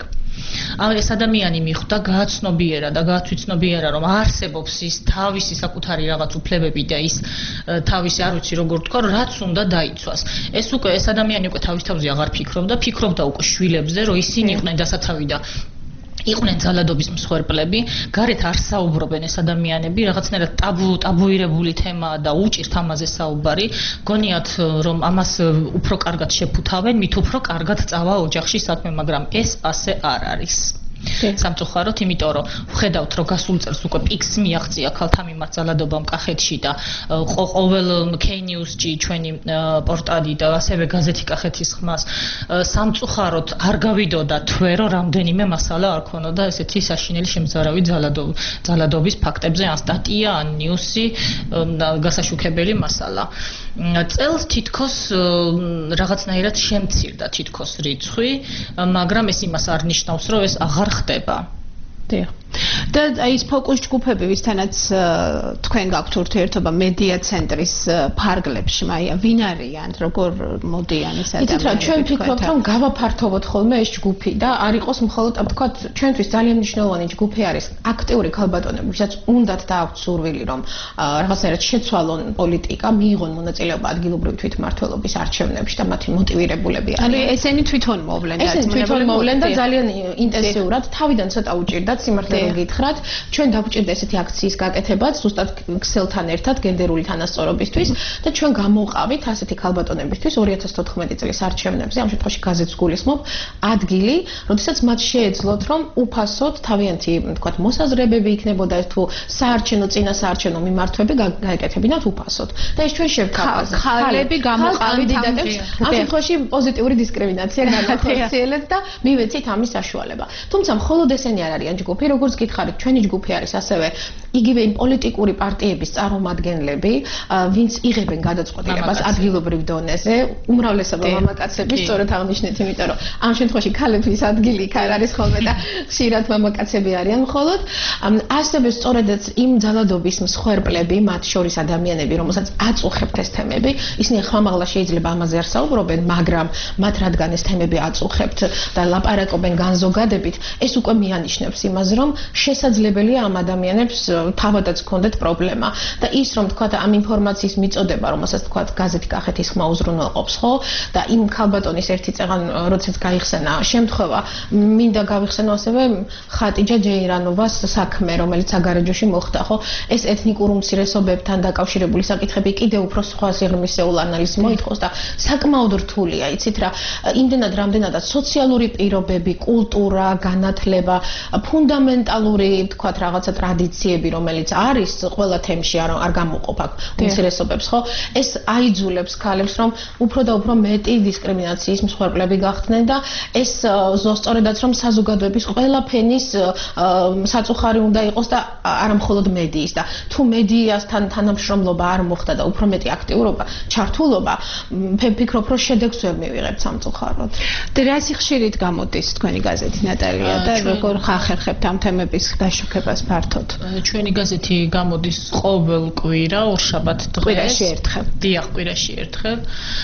ეს ადამიანი მიხვდა, გააცნობიერა და გაათვიცნობიერა, რომ არსებობს ის თავისი საკუთარი რაღაც უფლებები და ის თავისი არ ვიცი როგორ თქვა, რაც უნდა დაიცვას. ეს უკვე ეს ადამიანი უკვე თავის თავზე აღარ ფიქრობდა, ფიქრობდა უკვე შვილებზე, რომ ისინი იყვნენ დასაცავი და იყვნენ ძალადობის მსხვერპლები, გარეთ არ საუბრობენ ეს ადამიანები, რაღაცნაირად ტაბუ ტაბუირებული თემაა და უჭირთ ამაზე საუბარი. გონიათ რომ ამას უფრო კარგად შეფუთავენ, მით უფრო კარგად წავა ოჯახში საქმე, მაგრამ ეს ასე არ არის. სამწუხაროდ, იმიტომ რომ ვხედავთ, რომ გასულ წელს უკვე პიკს მიაღწია ქალთა მიმართ ძალადობამ კახეთში და ყოველ K-News-ში ჩვენი პორტალი და ასევე გაზეთი კახეთის ხმას სამწუხაროდ არ გავიდოდა თვე, რომ რამდენიმე მასალა არ ქონოდა ესეთი საშინელი შემზარავი ძალადობის ფაქტებზე, ან სტატია, ან ნიუსი, გასაშუქებელი მასალა. წელს თითქოს რაღაცნაირად შემცირდა თითქოს რიცხვი, მაგრამ ეს იმას არ ნიშნავს, რომ ეს აღარ ხდება. დიახ. და აი ეს ფოკუს ჯგუფები, ვისთანაც თქვენ გაქვთ ურთიერთობა მედია ცენტრის ფარგლებში, მაია, ვინ არიან, როგორ მოდიან ეს ადამიანები? იცით რა, ჩვენ ვფიქრობთ, რომ გავაფართოვოთ ხოლმე ეს ჯგუფი და არ იყოს მხოლოდ, ვთქვათ, ჩვენთვის ძალიან მნიშვნელოვანი ჯგუფი არის აქტიური ქალბატონები, ვისაც უნდათ და აქვთ სურვილი, რომ რაღაცნაირად შეცვალონ პოლიტიკა, მიიღონ მონაწილეობა ადგილობრივი თვითმმართველობის არჩევნებში და მათი მოტივირებულები არიან. ანუ ესენი თვითონ მოვლენ და ესენი თვითონ მოვლენ და ძალიან ინტენსიურად თავიდან ცოტა უჭირდათ სიმართლე გითხრათ, ჩვენ დაგვჭირდა ესეთი აქციის გაკეთებაც, ზუსტად ქსელთან ერთად გენდერული თანასწორობისთვის და ჩვენ გამოვყავით ასეთი ქალბატონებისთვის ორი ათას თოთხმეტი წლის არჩევნებზე, ამ შემთხვევაში გაზეთს გულისხმობ, ადგილი, როდესაც მათ შეეძლოთ, რომ უფასოდ თავიანთი, თქვათ, მოსაზრებები იქნებოდა თუ საარჩევნო წინა საარჩევნო მიმართვები გაეკეთებინათ უფასოდ. და ეს ჩვენ შევთავაზეთ. ხალები გამოვყავით კანდიდატებს, ამ შემთხვევაში პოზიტიური დისკრიმინაცია განახორციელეთ და მივეცით ამის საშუალება. თუმცა მხოლოდ ესენი არ არიან ჯგუფი, როგორც გითხარით, ჩვენი ჯგუფი არის ასევე იგივე იმ პოლიტიკური პარტიების წარმომადგენლები, ვინც იღებენ გადაწყვეტილებას ადგილობრივ დონეზე, უმრავლესობა მამაკაცები, სწორედ აღნიშნეთ, იმიტომ რომ ამ შემთხვევაში ქალების ადგილი იქ არ არის ხოლმე და ხშირად მამაკაცები არიან მხოლოდ. ასევე სწორედაც იმ ძალადობის მსხვერპლები, მათ შორის ადამიანები, რომელსაც აწუხებთ ეს თემები, ისინი ხმამაღლა შეიძლება ამაზე არ საუბრობენ, მაგრამ მათ რადგან ეს თემები აწუხებთ და ლაპარაკობენ განზოგადებით, ეს უკვე მიანიშნებს იმას, რომ შესაძლებელია ამ ადამიანებს თავადაც ჰქონდეთ პრობლემა და ის რომ თქვა ამ ინფორმაციის მიწოდება, რომელსაც თქვა გაზეთი კახეთის ხმა უზრუნველყოფს, ხო? და იმ ქალბატონის ერთი წეღან როდესაც გაიხსენა შემთხვევა, მინდა გავიხსენო ასევე ხატიჯა ჯეირანოვას საქმე, რომელიც საგარეჯოში მოხდა, ხო? ეს ეთნიკურ უმცირესობებთან დაკავშირებული საკითხები კიდევ უფრო სხვა სიღრმისეულ ანალიზს მოითხოვს და საკმაოდ რთულია, იცით რა, იმდენად რამდენადაც სოციალური პირობები, კულტურა, განათლება, ფუნდამენტალური, თქვათ, რაღაცა ტრადიციები, რომელიც არის ყველა თემში არ არ გამოყოფ აქ უმცირესობებს, ხო? ეს აიძულებს ქალებს, რომ უფრო და უფრო მეტი დისკრიმინაციის მსხვერპლები გახდნენ და ეს ზუსტადაც რომ საზოგადოების ყველა ფენის საწუხარი უნდა იყოს და არა მხოლოდ მედიის და თუ მედიასთან თანამშრომლობა არ მოხდა და უფრო მეტი აქტიურობა, ჩართულობა, ფიქრობ, რომ შედეგს ვერ მივიღებთ სამწუხაროდ. და რა სიხშირით გამოდის თქვენი გაზეთი ნატალია და როგორ ხახერხებთ ვიყურებთ ამ თემების დაშუქებას ფართოდ? ჩვენი გაზეთი გამოდის ყოველ კვირა ორშაბათ დღეს. კვირაში ერთხელ. დიახ, კვირაში ერთხელ.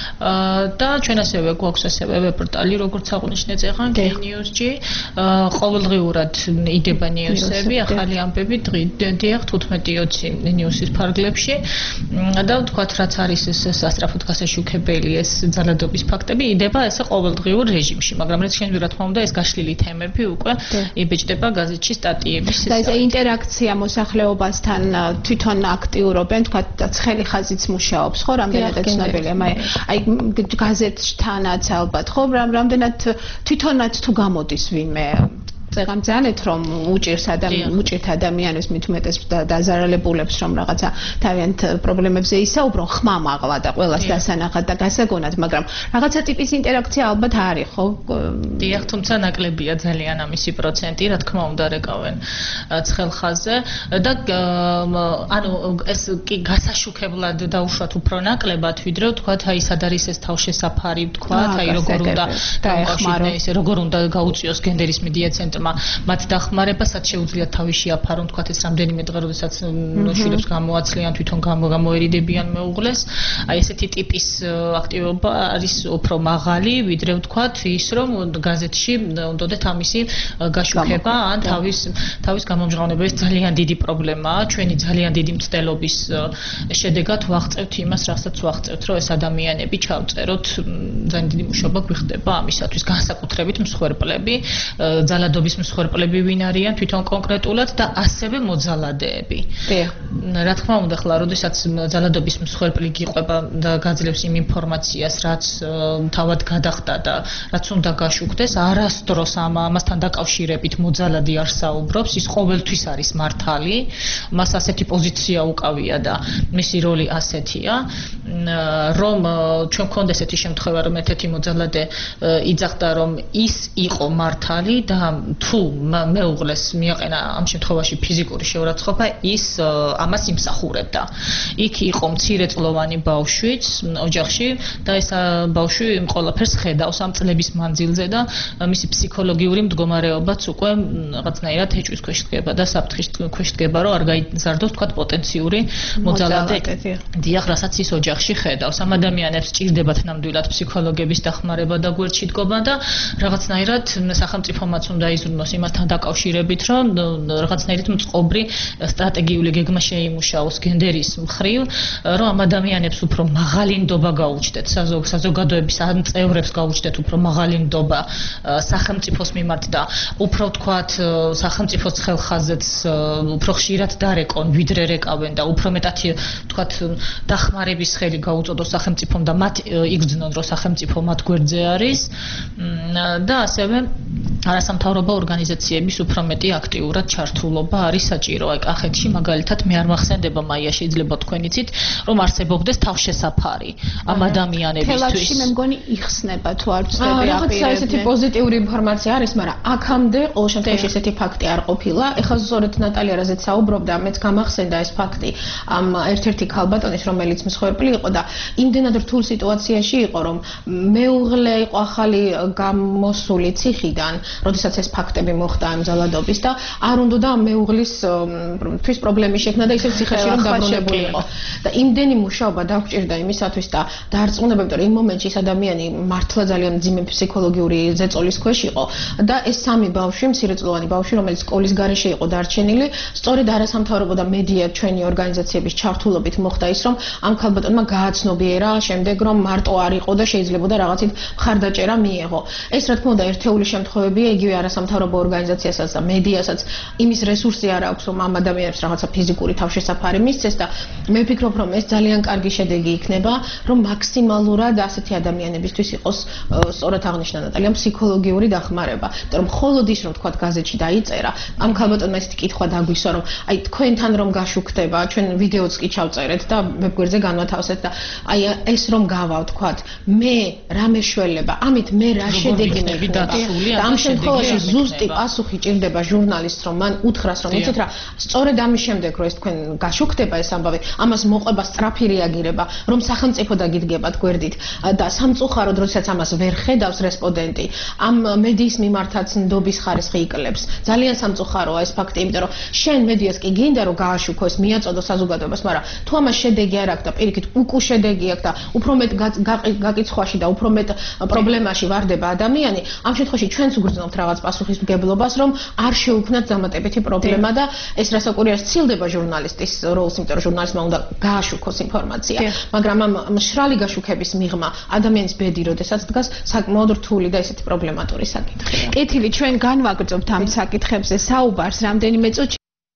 და ჩვენ ასევე გვაქვს ასევე ვებ-პორტალი, როგორც აღნიშნეთ წეღან K-News-ში. ყოველდღიურად იდება ნიუსები, ახალი ამბები დიახ თუთხმეტი ოცი ნიუსის ფარგლებში. და ვთქვათ, რაც არის ეს სასწრაფოდ გასაშუქებელი ეს ძალადობის ფაქტები, იდება ესე ყოველდღიურ რეჟიმში, მაგრამ რაც შეიძლება რა თქმა უნდა ეს გაშლილი თემები უკვე იბეჭდება გაზეთში სტატიების. და ეს ინტერაქცია მოსახლეობასთან თვითონ აქტიურობენ, თქვა ცხელი ხაზიც მუშაობს, ხო, რამდენადაც ცნობილია, აი გაზეთთანაც ალბათ, ხო, რამდენად თვითონაც თუ გამოდის ვინმე წეგამ ძალეთ რომ უჭირს ადამიანს უჭირთ ადამიანებს მით უმეტეს დაზარალებულებს რომ რაღაცა თავიანთ პრობლემებზე ისაუბრონ ხმა მაღლა და ყველას დასანახად და გასაგონად, მაგრამ რაღაცა ტიპის ინტერაქცია ალბათ არის, ხო? დიახ, თუმცა ნაკლებია ძალიან ამისი პროცენტი, რა თქმა უნდა რეკავენ ცხელ ხაზზე და ანუ ეს კი გასაშუქებლად დაუშვათ უფრო ნაკლებად, ვიდრე ვთქვათ, აი სად არის ეს თავშესაფარი, ვთქვათ, აი როგორ უნდა დაეხმაროს, ესე როგორ უნდა გაუწიოს გენდერის მედია ცენტრი მათ დახმარებასაც შეუძლიათ თავი შეაფარონ, თქვათ ეს რამდენიმე დღე, როდესაც შვილებს გამოაცლიან, თვითონ გამოერიდებიან მეუღლეს. აი ესეთი ტიპის აქტივობა არის უფრო მაღალი, ვიდრე ვთქვათ ის, რომ გაზეთში უნდათ ამისი გაშუქება ან თავის თავის გამომჟღავნების ძალიან დიდი პრობლემაა. ჩვენი ძალიან დიდი მცდელობის შედეგად ვაღწევთ იმას, რასაც ვაღწევთ, რომ ეს ადამიანები ჩავწეროთ, ძალიან დიდი მუშაობა გვიხდება ამისათვის, განსაკუთრებით მსხვერპლები, ძალადობის მსხვერპლები ვინ არიან თვითონ კონკრეტულად და ასევე მოძალადეები. რა თქმა უნდა, ხლა, როდესაც ძალადობის მსხვერპლი გიყვება და გაძლევს იმ ინფორმაციას, რაც თავად გადახდა და რაც უნდა გაშუქდეს, არასდროს ამ ამასთან დაკავშირებით მოძალადი არ საუბრობს, ის ყოველთვის არის მართალი, მას ასეთი პოზიცია უკავია და მისი როლი ასეთია, რომ ჩვენ გქონდა ესეთი შემთხვევა, რომ ერთ-ერთი მოძალადე იძახდა, რომ ის იყო მართალი და თუ მეუღლეს მიაყენა ამ შემთხვევაში ფიზიკური შეურაცხყოფა, ის ამას იმსახურებდა. იქ იყო მცირეწლოვანი ბავშვიც ოჯახში და ეს ბავშვი იმ ყველაფერს ხედავს ამ წლების მანძილზე და მისი ფსიქოლოგიური მდგომარეობაც უკვე რაღაცნაირად ეჭვის ქვეშ დგება და საფრთხის ქვეშ დგება, რომ არ გაიზარდოს თქვათ პოტენციური მოძალადე. დიახ, რასაც ის ოჯახში ხედავს. ამ ადამიანებს სჭირდებათ ნამდვილად ფსიქოლოგების დახმარება და გვერდში დგომა და რაღაცნაირად სახელმწიფომაც უნდა იზრუნოს იმასთან დაკავშირებით, რომ რაღაცნაირად მწყობრი სტრატეგიული გეგმა შეიმუშაოს გენდერის მხრივ, რომ ამ ადამიანებს უფრო მაღალი ნდობა გაუჩნდეთ, საზოგადოების ან წევრებს გაუჩნდეთ უფრო მაღალი ნდობა სახელმწიფოს მიმართ და უფრო ვთქვათ სახელმწიფოს ხელხაზეც უფრო ხშირად დარეკონ, ვიდრე რეკავენ და უფრო მეტად ვთქვათ დახმარების ხელი გაუწოდოს სახელმწიფომ და მათ იგრძნონ, რომ სახელმწიფო მათ გვერდზე არის და ასევე არასამთავრობო ორგანიზაციების უფრო მეტი აქტიურად ჩართულობა არის საჭირო. აი კახეთში მაგალითად მე არ მახსენდება, მაია შეიძლება თქვენ იცით, რომ არსებობდეს თავშესაფარი ამ ადამიანებისთვის. თელავში მე მგონი იხსნება თუ არ ვცდები აპირებდნენ. რაღაცა ესეთი პოზიტიური ინფორმაცია არის, მაგრამ აქამდე ყოველ შემთხვევაში ესეთი ფაქტი არ ყოფილა. ეხლა ზუსტად ნატალია რაზეც საუბრობდა, მეც გამახსენდა ეს ფაქტი ამ ერთ-ერთი ქალბატონის, რომელიც მსხვერპლი იყო და იმდენად რთულ სიტუაციაში იყო, რომ მეუღლე იყო ახალი გამოსული ციხიდან, როდესაც ეს ფაქტები მოხდა ამ ძალადობის და არ უნდა ამ მეუღლის თვის პრობლემის შექმნა და ისევ ციხეში რომ დაბრუნებული იყო. და იმდენი მუშაობა დაგვჭირდა იმისათვის და დაარწმუნება, იმიტომ რომ იმ მომენტში ეს ადამიანი მართლა ძალიან მძიმე ფსიქოლოგიური ზეწოლის ქვეშ იყო და ეს სამი ბავშვი, მცირეწლოვანი ბავშვი, რომელიც სკოლის გარეშე იყო დარჩენილი, სწორედ არასამთავრობო და მედია ჩვენი ორგანიზაციების ჩართულობით მოხდა ის, რომ ამ ქალბატონმა გააცნობიერა შემდეგ, რომ მარტო არ იყო და შეიძლებოდა რაღაცით მხარდაჭერა მიეღო. ეს რა თქმა უნდა ერთეული შემთხვევებია, იგივე არასამთავრობო ორგანიზაციასაც და მედიასაც იმის რესურსი არ აქვს, რომ ამ ადამიანებს რაღაცა ფიზიკური თავშესაფარი მისცეს და მე ვფიქრობ, რომ ეს ძალიან კარგი შედეგი იქნება, რომ მაქსიმალურად ასეთი ადამიანებისთვის იყოს სწორად აღნიშნა ნატალია ფსიქოლოგიური დახმარება. იმიტომ რომ მხოლოდ ის რომ თქვა გაზეთში დაიწერა, ამ ქალბატონმა ესეთი კითხვა დაგვისვა, რომ აი თქვენთან რომ გაშუქდება, ჩვენ ვიდეოც კი ჩავწერეთ და ვებგვერდზე განვათავსეთ და აი ეს რომ გავა თქვა, მე რა მეშველება, ამით მე რა შედეგი მექნება. და ამ შემთხვევაში ზუსტი პასუხი ჭირდება ჟურნალისტს, რომ მან უთხრას, რომ იცით რა, სწორედ ამის შემდეგ, რომ ეს თქვენ გაშუქდება ეს ამბავი, ამას მოყვება სწრაფი რეაგირება, რომ სახელმწიფო დაგიდგებათ გვერდით და სამწუხაროდ, როდესაც ამას ვერ ხედავს რესპონდენტი, ამ მედიის მიმართაც ნდობის ხარისხი იკლებს. ძალიან სამწუხაროა ეს ფაქტი, იმიტომ რომ შენ მედიას კი გინდა რომ გააშუქო ეს მიაწოდო საზოგადოებას, მაგრამ თუ ამას შედეგი არ აქვს და პირიქით უკუ შედეგი აქვს და უფრო მეტ გაკიცხვაში და უფრო მეტ პრობლემაში ვარდება ადამიანი, ამ შემთხვევაში ჩვენც უგრძნობთ რაღაც პასუხისმგებლობას, რომ არ შეუქმნათ დამატებითი პრობლემა და ეს რასაკვირია სცილდება ჟურნალისტის როლს, იმიტომ რომ ჟურნალისტმა უნდა გააშუქოს ინფორმაცია, მაგრამ ამ მშრალი გაშუქების მიღმა ადამიანის ბედი, როდესაც დგას, საკმაოდ რთული და ესეთი პრობლემატური საკითხია. კეთილი, ჩვენ განვაგრძობთ ამ საკითხებზე საუბარს რამდენიმე წუთში.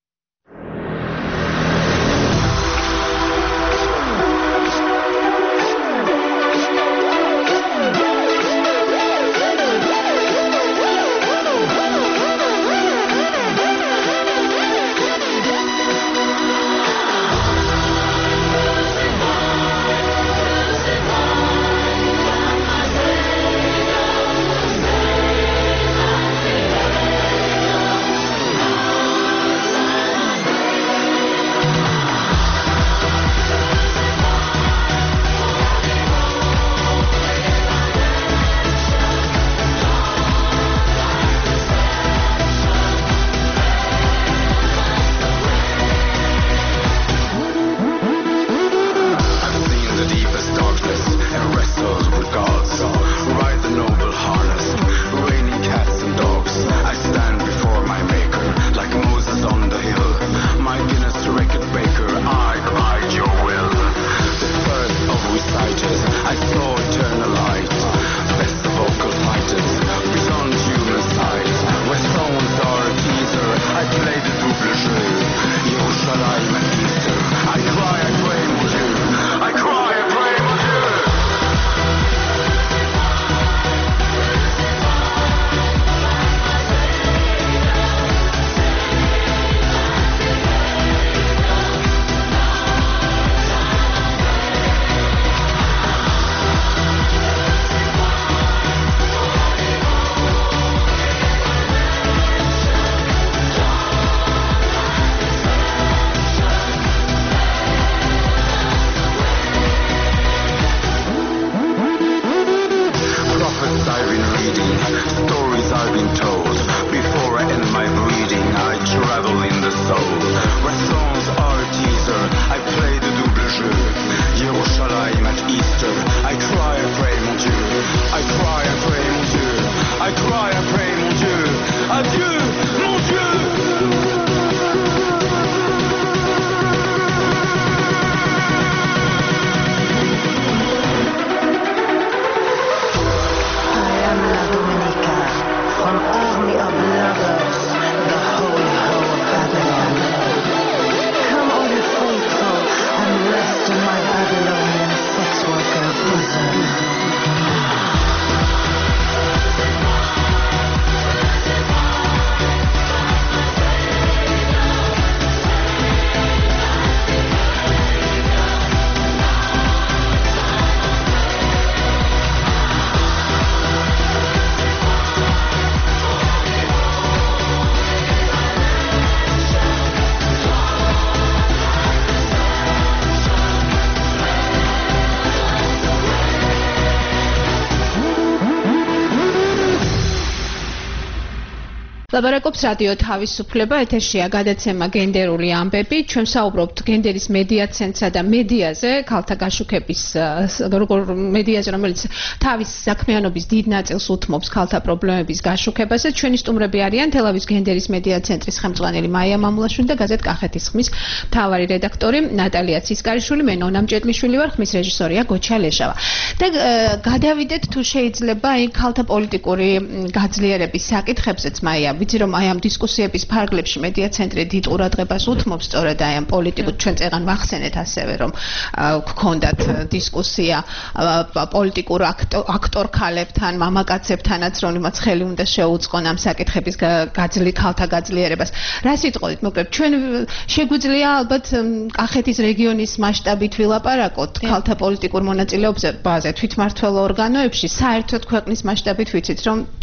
ლაბარაკობს რადიო თავისუფლება, ეთერშია გადაცემა გენდერული ამბები. ჩვენ საუბრობთ გენდერის მედია ცენტრსა და მედიაზე, ქალთა გაშუქების როგორ მედიაზე, რომელიც თავის საქმიანობის დიდ ნაწილს უთმობს ქალთა პრობლემების გაშუქებაზე. ჩვენი სტუმრები არიან თელავის გენდერის მედია ცენტრის ხელმძღვანელი მაია მამულაშვილი და გაზეთ კახეთის ხმის მთავარი რედაქტორი ნატალია ცისკარიშვილი, მე ნონა მჭედლიშვილი ვარ, ხმის რეჟისორია გოჩა ლეჟავა. და გადავიდეთ თუ შეიძლება აი ქალთა პოლიტიკური გაძლიერების საკითხებზეც მაია. ვიცი რომ აი ამ დისკუსიების ფარგლებში მედია ცენტრი დიდ ყურადღებას უთმობს სწორედ აი ამ პოლიტიკურ ჩვენ წეგან ვახსენეთ ასევე რომ გქონდათ დისკუსია პოლიტიკურ აქტორ ქალებთან, მამაკაცებთანაც რომელმაც ხელი უნდა შეუწყონ ამ საკითხების გაძლი ქალთა გაძლიერებას. რა სიტყვით მოკლედ ჩვენ შეგვიძლია ალბათ კახეთის რეგიონის მასშტაბით ვილაპარაკოთ ქალთა პოლიტიკურ მონაწილეობაზე თვითმმართველ ორგანოებში, საერთოდ ქვეყნის მასშტაბით ვიცით რომ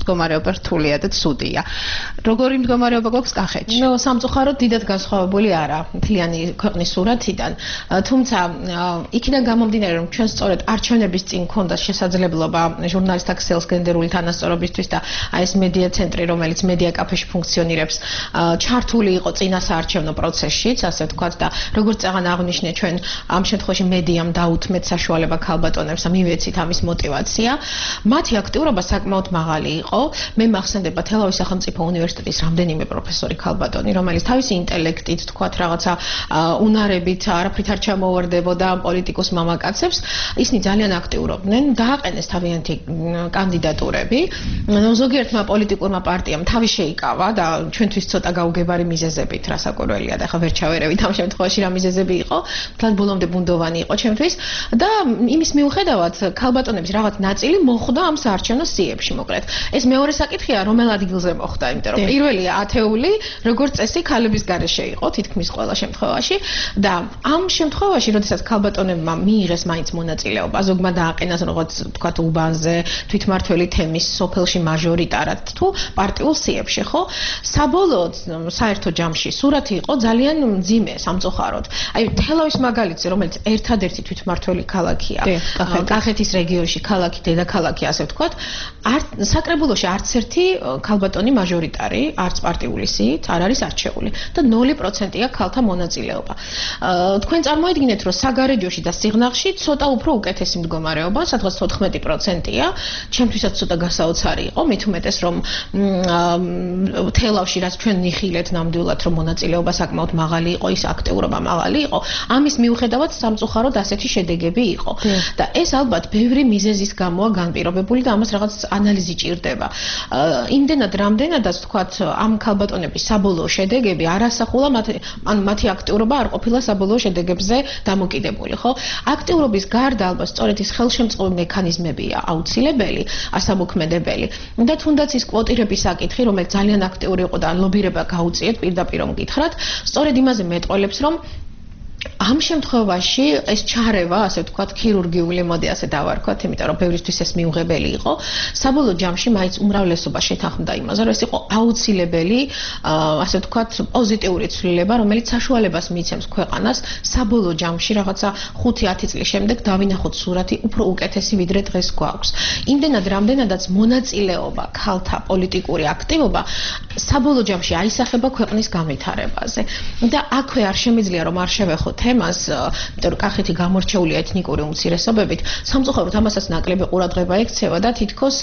მდგომარეობა რთულია და ცუდია. როგორი მდგომარეობა გვაქვს კახეთში? ნუ სამწუხაროდ დიდად განსხვავებული არა მთლიანი ქვეყნის სურათიდან. თუმცა იქიდან გამომდინარე რომ ჩვენ სწორედ არჩევნების წინ ქონდა შესაძლებლობა ჟურნალისტთა ქსელს გენდერული თანასწორობისთვის და აი ეს მედია ცენტრი რომელიც მედია კაფეში ფუნქციონირებს ჩართული იყო წინა საარჩევნო პროცესშიც, ასე ვთქვათ და როგორც წაღან აღნიშნე ჩვენ ამ შემთხვევაში მედიამ დაუთმეთ საშუალება ქალბატონებს და მივეცით ამის мотиваცია. მათი აქტიურობა საკმაოდ მაღალი იყო. მე მახსენდება თელავის სახელმწიფო უნივერსიტეტის რამდენიმე პროფესორი ქალბატონი, რომელიც თავისი ინტელექტით, თქვათ, რაღაცა უნარებით არაფრით არ ჩამოუვარდებოდა პოლიტიკოს მამაკაცებს, ისინი ძალიან აქტიურობდნენ, დააყენეს თავიანთი კანდიდატურები. ზოგიერთმა პოლიტიკურმა პარტიამ თავი შეიკავა და ჩვენთვის ცოტა გაუგებარი მიზეზებით, რასაკვირველია და ხა ვერ ჩავერევით ამ შემთხვევაში რა მიზეზები იყო, თლად ბოლომდე ბუნდოვანი იყო ჩვენთვის და იმის მიუხედავად ქალბატონების რაღაც ნაწილი მოხვდა ამ საარჩევნო სიებში, მოკლედ. ეს მეორე საკითხია, რომელ ადგილზე მოხვდა, იმიტომ რომ პირველი ათეული როგორც წესი ქალების გარეშე იყო თითქმის ყველა შემთხვევაში და ამ შემთხვევაში, როდესაც ქალბატონებმა მიიღეს მაინც მონაწილეობა, ზოგმა დააყენას როგორც თქვათ უბანზე, თვითმართველი თემის სოფელში მაჟორიტარად თუ პარტიულ სიებში, ხო? საბოლოოდ საერთო ჯამში სურათი იყო ძალიან მძიმე სამწუხაროდ. აი თელავის მაგალითზე, რომელიც ერთადერთი თვითმართველი ქალაქია კახეთის რეგიონში, ქალაქი დედაქალაქი, ასე ვთქვათ, არ საკრებულოში არც ერთი ქალბატონი მაჟორიტარი, არც პარტიული სიით არ არის არჩეული და ნული პროცენტია ქალთა მონაწილეობა. თქვენ წარმოიდგინეთ, რომ საგარეჯოში და სიღნაღში ცოტა უფრო უკეთესი მდგომარეობა, სადღაც თოთხმეტი პროცენტია, ჩემთვისაც ცოტა გასაოცარი იყო, მით უმეტეს რომ თელავში რაც ჩვენ ნიხილეთ ნამდვილად რომ მონაწილეობა საკმაოდ მაღალი იყო, ის აქტიურობა მაღალი იყო, ამის მიუხედავად სამწუხაროდ ასეთი შედეგები იყო. და ეს ალბათ ბევრი მიზეზის გამოა განპირობებული და ამას რაღაც ანალიზი ჭირდება. იმდენად რამდენადაც თქვათ ამ ქალბატონების საბოლოო შედეგები არ ასახულა მათი ანუ მათი აქტიურობა არ ყოფილა საბოლოო შედეგებზე დამოკიდებული, ხო? აქტიურობის გარდა ალბათ სწორედ ის ხელშემწყობი მექანიზმებია აუცილებელი, ასამოქმედებელი. და თუნდაც ის კვოტირების საკითხი, რომელიც ძალიან აქტიური იყო და ლობირება გაუწიეთ პირდაპირ მკითხრათ, სწორედ იმაზე მეტყოლებს, რომ ამ შემთხვევაში ეს ჩარევა, ასე ვთქვათ, ქირურგიული მოდი ასე დავარქვათ, იმიტომ რომ ბევრისთვის ეს მიუღებელი იყო. საბოლოო ჯამში მაინც უმრავლესობა შეთანხმდა იმაზე, რომ ეს იყო აუცილებელი, ასე ვთქვათ, პოზიტიური ცვლილება, რომელიც საშუალებას მიცემს ქვეყანას საბოლოო ჯამში რაღაცა ხუთი ათი წლის შემდეგ დავინახოთ სურათი უფრო უკეთესი ვიდრე დღეს გვაქვს. იმდენად რამდენადაც მონაწილეობა, ქალთა პოლიტიკური აქტივობა საბოლოო ჯამში აისახება ქვეყნის განვითარებაზე. და აქვე არ შემიძლია რომ არ შევეხო თემას, იმიტომ რომ კახეთი გამორჩეულია ეთნიკური უმცირესობებით, სამწუხაროდ ამასაც ნაკლები ყურადღება ექცევა და თითქოს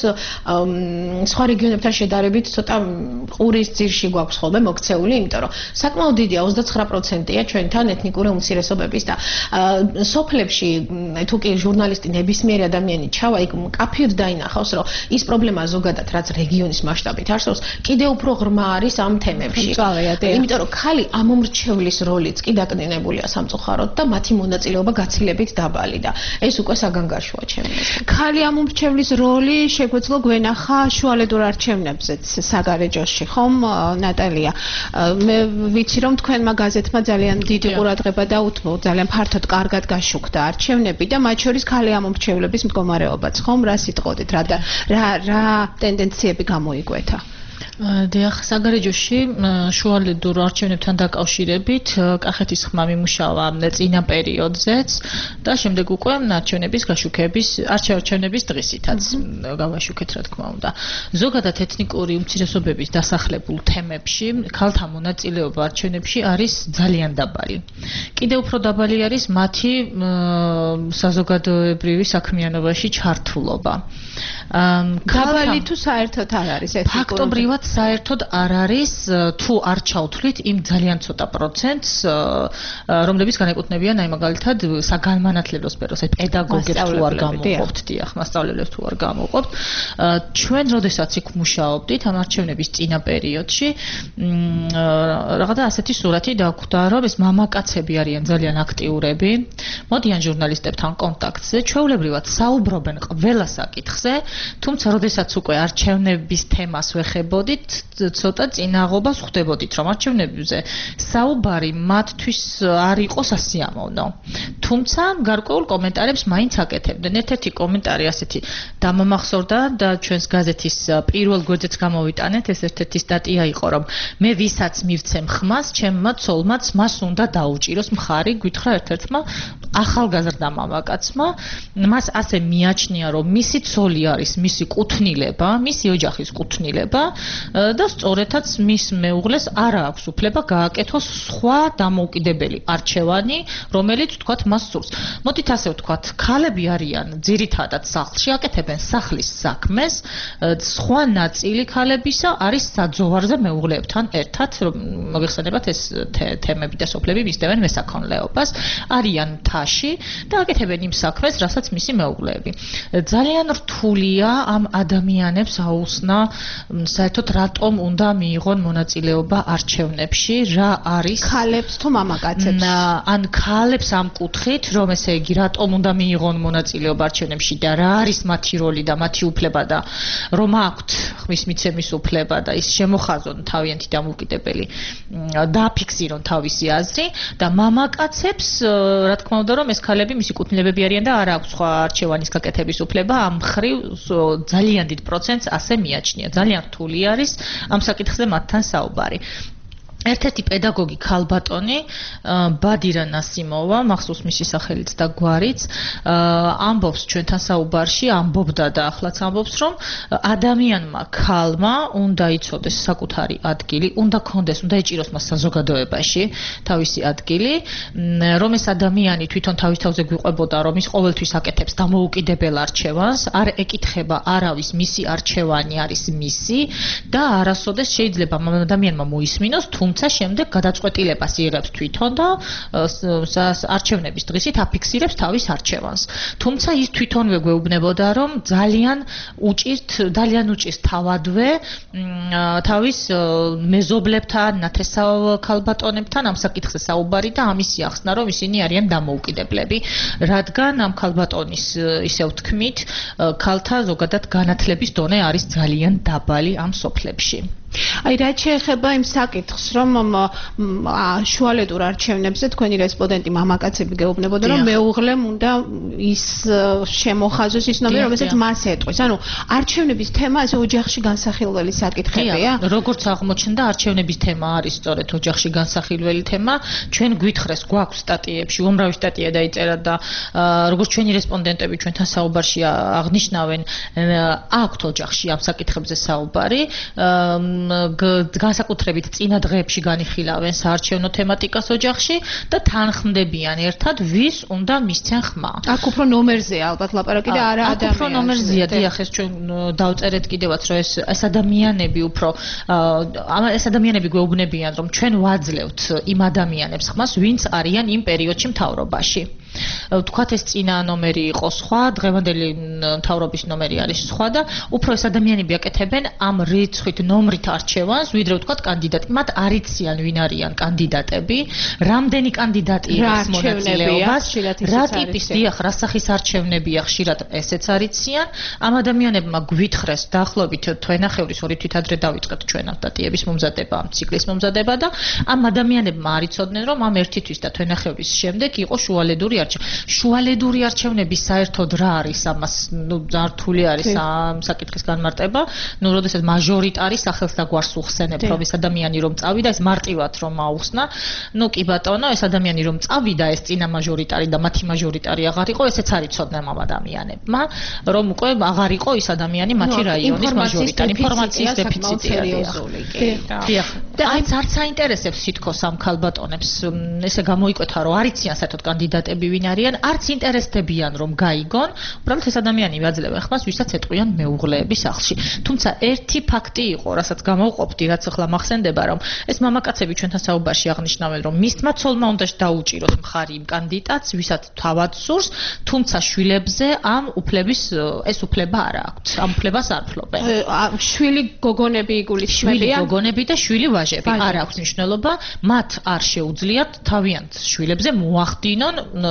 სხვა რეგიონებთან შედარებით ცოტა ყურის ძირში გვაქვს ხოლმე მოქცეული, იმიტომ რომ საკმაოდ დიდია ოცდაცხრა პროცენტია ჩვენთან ეთნიკური უმცირესობების და სოფლებში თუ კი ჟურნალისტი ნებისმიერი ადამიანი ჩავა, იქ კაფირ დაინახავს, რომ ის პრობლემა ზოგადად რაც რეგიონის მასშტაბით არსებობს, კიდევ უფრო ღრმა არის ამ თემებში. იმიტომ რომ ქალი ამომრჩევლის როლიც კი დაკნინებულია სამწუხაროდ და მათი მონაწილეობა გაცილებით დაბალი და ეს უკვე საგანგაშოა ჩემთვის. ქალი ამომრჩევლის როლი შეგვეძლო გვენახა შუალედურ არჩევნებზეც საგარეჯოში, ხომ ნატალია? მე ვიცი რომ თქვენმა გაზეთმა ძალიან დიდი ყურადღება დაუთმო, ძალიან ფართოდ კარგად გაშუქდა არჩევნები და მათ შორის ქალი ამომრჩევლების მდგომარეობაც, ხომ? რა სიტყოდით, რა რა რა ტენდენციები გამოიკვეთა? დიახ, საგარეჯოში შუალედურ არჩევნებთან დაკავშირებით კახეთის ხმა მიმუშავა წინა პერიოდზეც და შემდეგ უკვე არჩევნების გაშუქების არჩევნების დღისითაც გავაშუქეთ, რა თქმა უნდა. ზოგადად ეთნიკური უმცირესობების დასახლებულ თემებში ქალთა მონაწილეობა არჩევნებში არის ძალიან დაბალი. კიდევ უფრო დაბალი არის მათი საზოგადოებრივი საქმიანობაში ჩართულობა. დაბალი თუ საერთოდ არ არის ეს? ფაქტობრივად საერთოდ არ არის, თუ არ ჩავთვლით იმ ძალიან ცოტა პროცენტს, რომლებიც განეკუთვნებიან აი მაგალითად საგანმანათლებლო სფეროს, აი პედაგოგებს თუ არ გამოვყოფთ, დიახ, მასწავლებლებს თუ არ გამოვყოფთ. ჩვენ როდესაც იქ მუშაობდით ამ არჩევნების წინა პერიოდში, რაღაცა ასეთი სურათი დაგვხვდა, რომ ეს მამაკაცები არიან ძალიან აქტიურები, მოდიან ჟურნალისტებთან კონტაქტზე, ჩვეულებრივად საუბრობენ ყველა საკითხზე, თუმცა როდესაც უკვე არჩევნების თემას ვეხებოდით, ცოტა წინაღობას ხვდებოდით, რომ არჩევნებზე საუბარი მათთვის არ იყო სასიამოვნო. თუმცა გარკვეულ კომენტარებს მაინც აკეთებდნენ. ერთ-ერთი კომენტარი ასეთი დამამახსოვრდა და ჩვენს გაზეთის პირველ გვერდზეც გამოვიტანეთ, ეს ერთ-ერთი სტატია იყო, რომ მე ვისაც მივცემ ხმას, ჩემმა ცოლმაც მას უნდა დაუჭიროს მხარი, გვითხრა ერთ-ერთმა ახალგაზრდა მამაკაცმა, მას ასე მიაჩნია, რომ მისი ცოლი არის მისი კუთვნილება, მისი ოჯახის კუთვნილება და სწორედაც მის მეუღლეს არ აქვს უფლება გააკეთოს სხვა დამოუკიდებელი არჩევანი, რომელიც თქვათ მას სურს. მოდით ასე ვთქვათ, ქალები არიან ძირითადად სახლში, აკეთებენ სახლის საქმეს, სხვა ნაწილი ქალებისა არის საძოვარზე მეუღლეებთან ერთად, რომ მოგეხსენებათ ეს თემები და სოფლები მისდევენ მესაქონლეობას, არიან მთაში და აკეთებენ იმ საქმეს, რასაც მისი მეუღლეები. ძალიან რთულია ამ ადამიანებს აუხსნა საერთოდ რატომ უნდა მიიღონ მონაწილეობა არჩევნებში, რა არის ქალებს თუ მამაკაცებს? ან ქალებს ამ კუთხით, რომ ესე იგი რატომ უნდა მიიღონ მონაწილეობა არჩევნებში და რა არის მათი როლი და მათი უფლება და რომ აქვთ ხმის მიცემის უფლება და ის შემოხაზონ თავიანთი დამოუკიდებელი დააფიქსირონ თავისი აზრი და მამაკაცებს რა თქმა უნდა რომ ეს ქალები მისი კუთვნილებები არიან და არ აქვს სხვა არჩევანის გაკეთების უფლება, ამ მხრივ ძალიან დიდ პროცენტს ასე მიაჩნია. ძალიან რთული არის ამ საკითხზე მათთან საუბარი. ერთ-ერთი პედაგოგი ქალბატონი ბადირა ნასიმოვა, მახსოვს მისი სახელიც და გვარიც, ამბობს ჩვენთან საუბარში, ამბობდა და ახლაც ამბობს, რომ ადამიანმა ქალმა უნდა იცოდეს საკუთარი ადგილი, უნდა კონდეს, უნდა ეჭიროს მას საზოგადოებაში თავისი ადგილი, რომ ეს ადამიანი თვითონ თავის თავზე გვიყვებოდა, რომ ის ყოველთვის აკეთებს დამოუკიდებელ არჩევანს, არ ეკითხება არავის, მისი არჩევანი არის მისი და არასოდეს შეიძლება ადამიანმა მოისმინოს, თუმცა შემდეგ გადაწყვეტილებას იღებს თვითონ და არჩევნების დღისით აფიქსირებს თავის არჩევანს. თუმცა ის თვითონვე გვეუბნებოდა, რომ ძალიან უჭირთ, ძალიან უჭირთ თავადვე თავის მეზობლებთან, ნათესავ ქალბატონებთან ამ საკითხზე საუბარი და ამისი ახსნა, რომ ისინი არიან დამოუკიდებლები, რადგან ამ ქალბატონის ისე ვთქმით, ქალთა ზოგადად განათლების დონე არის ძალიან დაბალი ამ სოფლებში. აი რა შეეხება იმ საკითხს, რომ შუალედურ არჩევნებზე თქვენი რესპონდენტი მამაკაცები გეუბნებოდა, რომ მეუღლემ უნდა ის შემოხაზოს ის ნომერი, რომელსაც მას ეტყვის. ანუ არჩევნების თემა ეს ოჯახში განსახილველი საკითხებია? როგორც აღმოჩნდა, არჩევნების თემა არის სწორედ ოჯახში განსახილველი თემა. ჩვენ გვითხრეს, გვაქვს სტატიებში, უამრავი სტატია დაიწერა და როგორც ჩვენი რესპონდენტები ჩვენთან საუბარში აღნიშნავენ, აქვთ ოჯახში ამ საკითხებზე საუბარი. განსაკუთრებით წინა დღეებში განიხილავენ საარჩევნო თემატიკას ოჯახში და თანხმდებიან ერთად, ვის უნდა მისცენ ხმა. აქ უფრო ნომერზეა ალბათ ლაპარაკი და არა ადამიანზე. აქ უფრო ნომერზეა, დიახ, ეს ჩვენ დავწერეთ კიდევაც, რომ ეს ეს ადამიანები უფრო ეს ადამიანები გვეუბნებიან, რომ ჩვენ ვაძლევთ იმ ადამიანებს ხმას, ვინც არიან იმ პერიოდში მთავრობაში. ვთქვათ ეს წინა ნომერი იყო სხვა, დღევანდელი მთავრობის ნომერი არის სხვა და უფრო ეს ადამიანები აკეთებენ ამ რიცხვით ნომრით არჩევანს, ვიდრე ვთქვათ კანდიდატი. მათ არ იციან ვინ არიან კანდიდატები, რამდენი კანდიდატი იღებს მონაწილეობას, რა ტიპის, დიახ, რა სახის არჩევნებია, ხშირად ესეც არ იციან. ამ ადამიანებმა გვითხრეს დაახლოებით თვენახევრის ორი თვით ადრე დავიწყეთ ჩვენ ამ სტატიების მომზადება, ამ ციკლის მომზადება და ამ ადამიანებმა არ იცოდნენ, რომ ამ ერთი თვის და თვენახევრის შემდეგ იყო შუალედური შუალედური არჩევნების საერთოდ რა არის ამას, ნუ ძართული არის ამ საკითხის განმარტება, ნუ როდესაც მაჟორიტარი სახელს და გვარს უხსენებ, რომ ეს ადამიანი რომ წავიდა, ეს მარტივად რომ აუხსნა, ნუ კი ბატონო, ეს ადამიანი რომ წავიდა, ეს წინა მაჟორიტარი და მათი მაჟორიტარი აღარ იყო, ესეც არ იცოდნენ ამ ადამიანებმა, რომ უკვე აღარ იყო ის ადამიანი მათი რაიონის მაჟორიტარი, ინფორმაციის დეფიციტი არის. დიახ. და არც არც აინტერესებს თითქოს ამ ქალბატონებს, ესე გამოიკვეთა, რომ არ იციან საერთოდ კანდიდატები ვინ არიან, არც ინტერესდებიან რომ გაიგონ, უბრალოდ ეს ადამიანები აძლევენ ხმას, ვისაც ეტყვიან მეუღლეები სახლში. თუმცა ერთი ფაქტი იყო, რასაც გამოვყოფდი, რაც ახლა მახსენდება, რომ ეს მამაკაცები ჩვენთან საუბარში აღნიშნავენ, რომ მისმა ცოლმა უნდა დაუჭიროს მხარი იმ კანდიდატს, ვისაც თავად სურს, თუმცა შვილებზე ამ უფლების ეს უფლება არ აქვთ. ამ უფლებას არ ფლობენ. შვილი გოგონები იგულისხმებიან? შვილი გოგონები და შვილი ვაჟები არ აქვს მნიშვნელობა, მათ არ შეუძლიათ თავიანთ შვილებზე მოახდინონ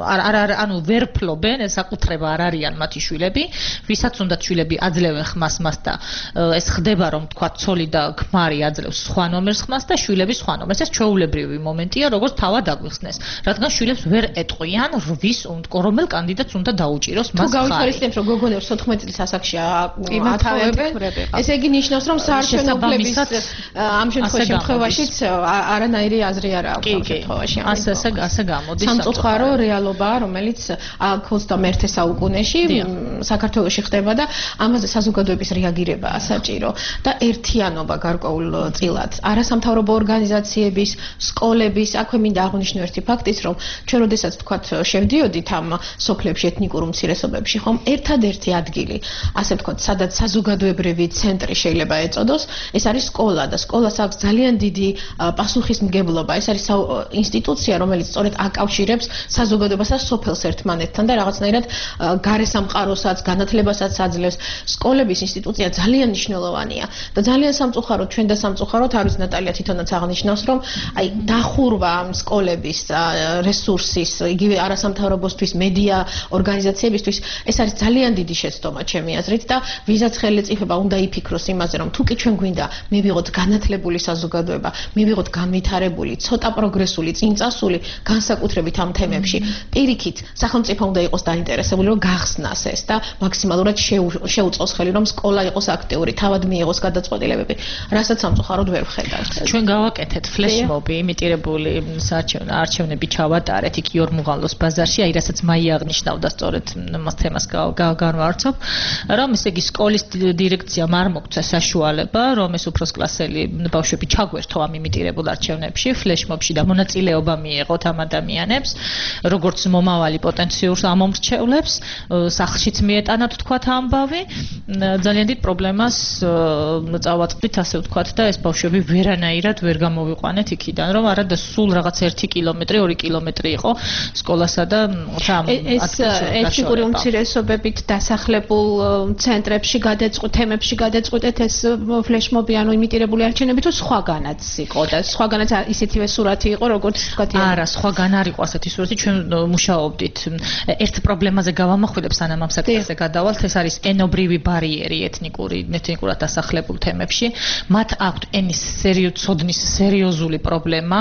არ არ ანუ ვერ ფლობენ, საკუთრება არ არიან მათი შვილები, ვისაც უნდა შვილები აძლევენ ხმას მას და ეს ხდება რომ თქვა ცოლი და ქმარი აძლევს სხვა ნომერს ხმას და შვილები სხვა ნომერს. ეს ჩვეულებრივი მომენტია, როგორც თავად აგვიხსნეს, რადგან შვილებს ვერ ეტყვიან ვის რომელ კანდიდატს უნდა დაუჭიროს მას ხარი. თუ გავითვალისწინებთ რომ გოგონებს ოთხმეტი წლის ასაკში ათხოვებენ, ესე იგი ნიშნავს რომ საარჩევნებლების ამ შემთხვევაშიც არანაირი აზრი არ აქვს ამ შემთხვევაში. ასე ასე გამოდის სამწუხარო რეალობაა, რომელიც ოცდამეერთე საუკუნეში საქართველოში ხდება და ამაზე საზოგადოების რეაგირებაა საჭირო და ერთიანობა გარკვეულ წილად. არასამთავრობო ორგანიზაციების, სკოლების, აქვე მინდა აღვნიშნო ერთი ფაქტიც, რომ ჩვენ როდესაც თქვათ შევდიოდით ამ სოფლებში, ეთნიკურ უმცირესობებში, ხომ ერთადერთი ადგილი, ასე ვთქვათ, სადაც საზოგადოებრივი ცენტრი შეიძლება ეწოდოს, ეს არის სკოლა და სკოლას აქვს ძალიან დიდი პასუხისმგებლობა. ეს არის ინსტიტუცია, რომელიც სწორედ აკავშირებს საზოგადოებას და სოფელს ერთმანეთთან და რაღაცნაირად გარესამყაროსაც, განათლებასაც აძლევს. სკოლების ინსტიტუცია ძალიან მნიშვნელოვანია და ძალიან სამწუხაროდ ჩვენ და სამწუხაროდ არის ნატალია თვითონაც აღნიშნავს, რომ აი დახურვა ამ სკოლების რესურსის, იგივე არასამთავრობოსთვის, მედია ორგანიზაციებისთვის, ეს არის ძალიან დიდი შეცდომა ჩემი აზრით და ვიზაც ხელისუფლება უნდა იფიქროს იმაზე, რომ თუ კი ჩვენ გვინდა მივიღოთ განათლებული საზოგადოება, მივიღოთ განვითარებული, ცოტა პროგრესული, წინწასული განსაკუთრებით ამ თემებში. პირიქით, სახელმწიფო უნდა იყოს დაინტერესებული, რომ გახსნას ეს და მაქსიმალურად შეუწყოს ხელი, რომ სკოლა იყოს აქტიური, თავად მიიღოს გადაწყვეტილებები, რასაც სამწუხაროდ ვერ ვხედავთ. ჩვენ გავაკეთეთ ფლეშმობი, იმიტირებული არჩევნები ჩავატარეთ იქ იორმუღალოს ბაზარში, აი რასაც მაია აღნიშნავდა სწორედ მას თემას განვაარცობ, რომ ესე იგი სკოლის დირექციამ არ მოგცა საშუალება, რომ ეს უფროსკლასელი ბავშვები ჩაგვერთო ამ იმიტირებულ არჩევნებში, ფლეშმობში და მონაწილეობა მიეღოთ ამ ადამიანებს, როგორც მომავალი პოტენციურ ამომრჩევლებს, სახლშიც მიეტანათ თქვათ ამბავი, ძალიან დიდ პრობლემას წავაწყდით, ასე ვთქვათ და ეს ბავშვები ვერანაირად ვერ გამოვიყვანეთ იქიდან, რომ არა და სულ რაღაც ერთი კილომეტრი, ორი კილომეტრი იყო სკოლასა და ამ ეს ეთნიკური უმცირესობებით დასახლებულ ცენტრებში გადაწყვეტ თემებში გადაწყვეტეთ ეს ფლეშმობი, ანუ იმიტირებული არჩევნები თუ სხვაგანაც იყო და სხვაგანაც ისეთივე სურათი იყო, როგორც ვთქვათ. არა, სხვაგან არ იყო ასეთი სურათი, ჩვენ მუშაობდით. ერთ პრობლემაზე გავამახვილებ, სანამ ამ საკითხზე გადავალთ, ეს არის ენობრივი ბარიერი ეთნიკური, ეთნიკურად დასახლებულ თემებში. მათ აქვთ ენის სერიოზული სერიოზული პრობლემა.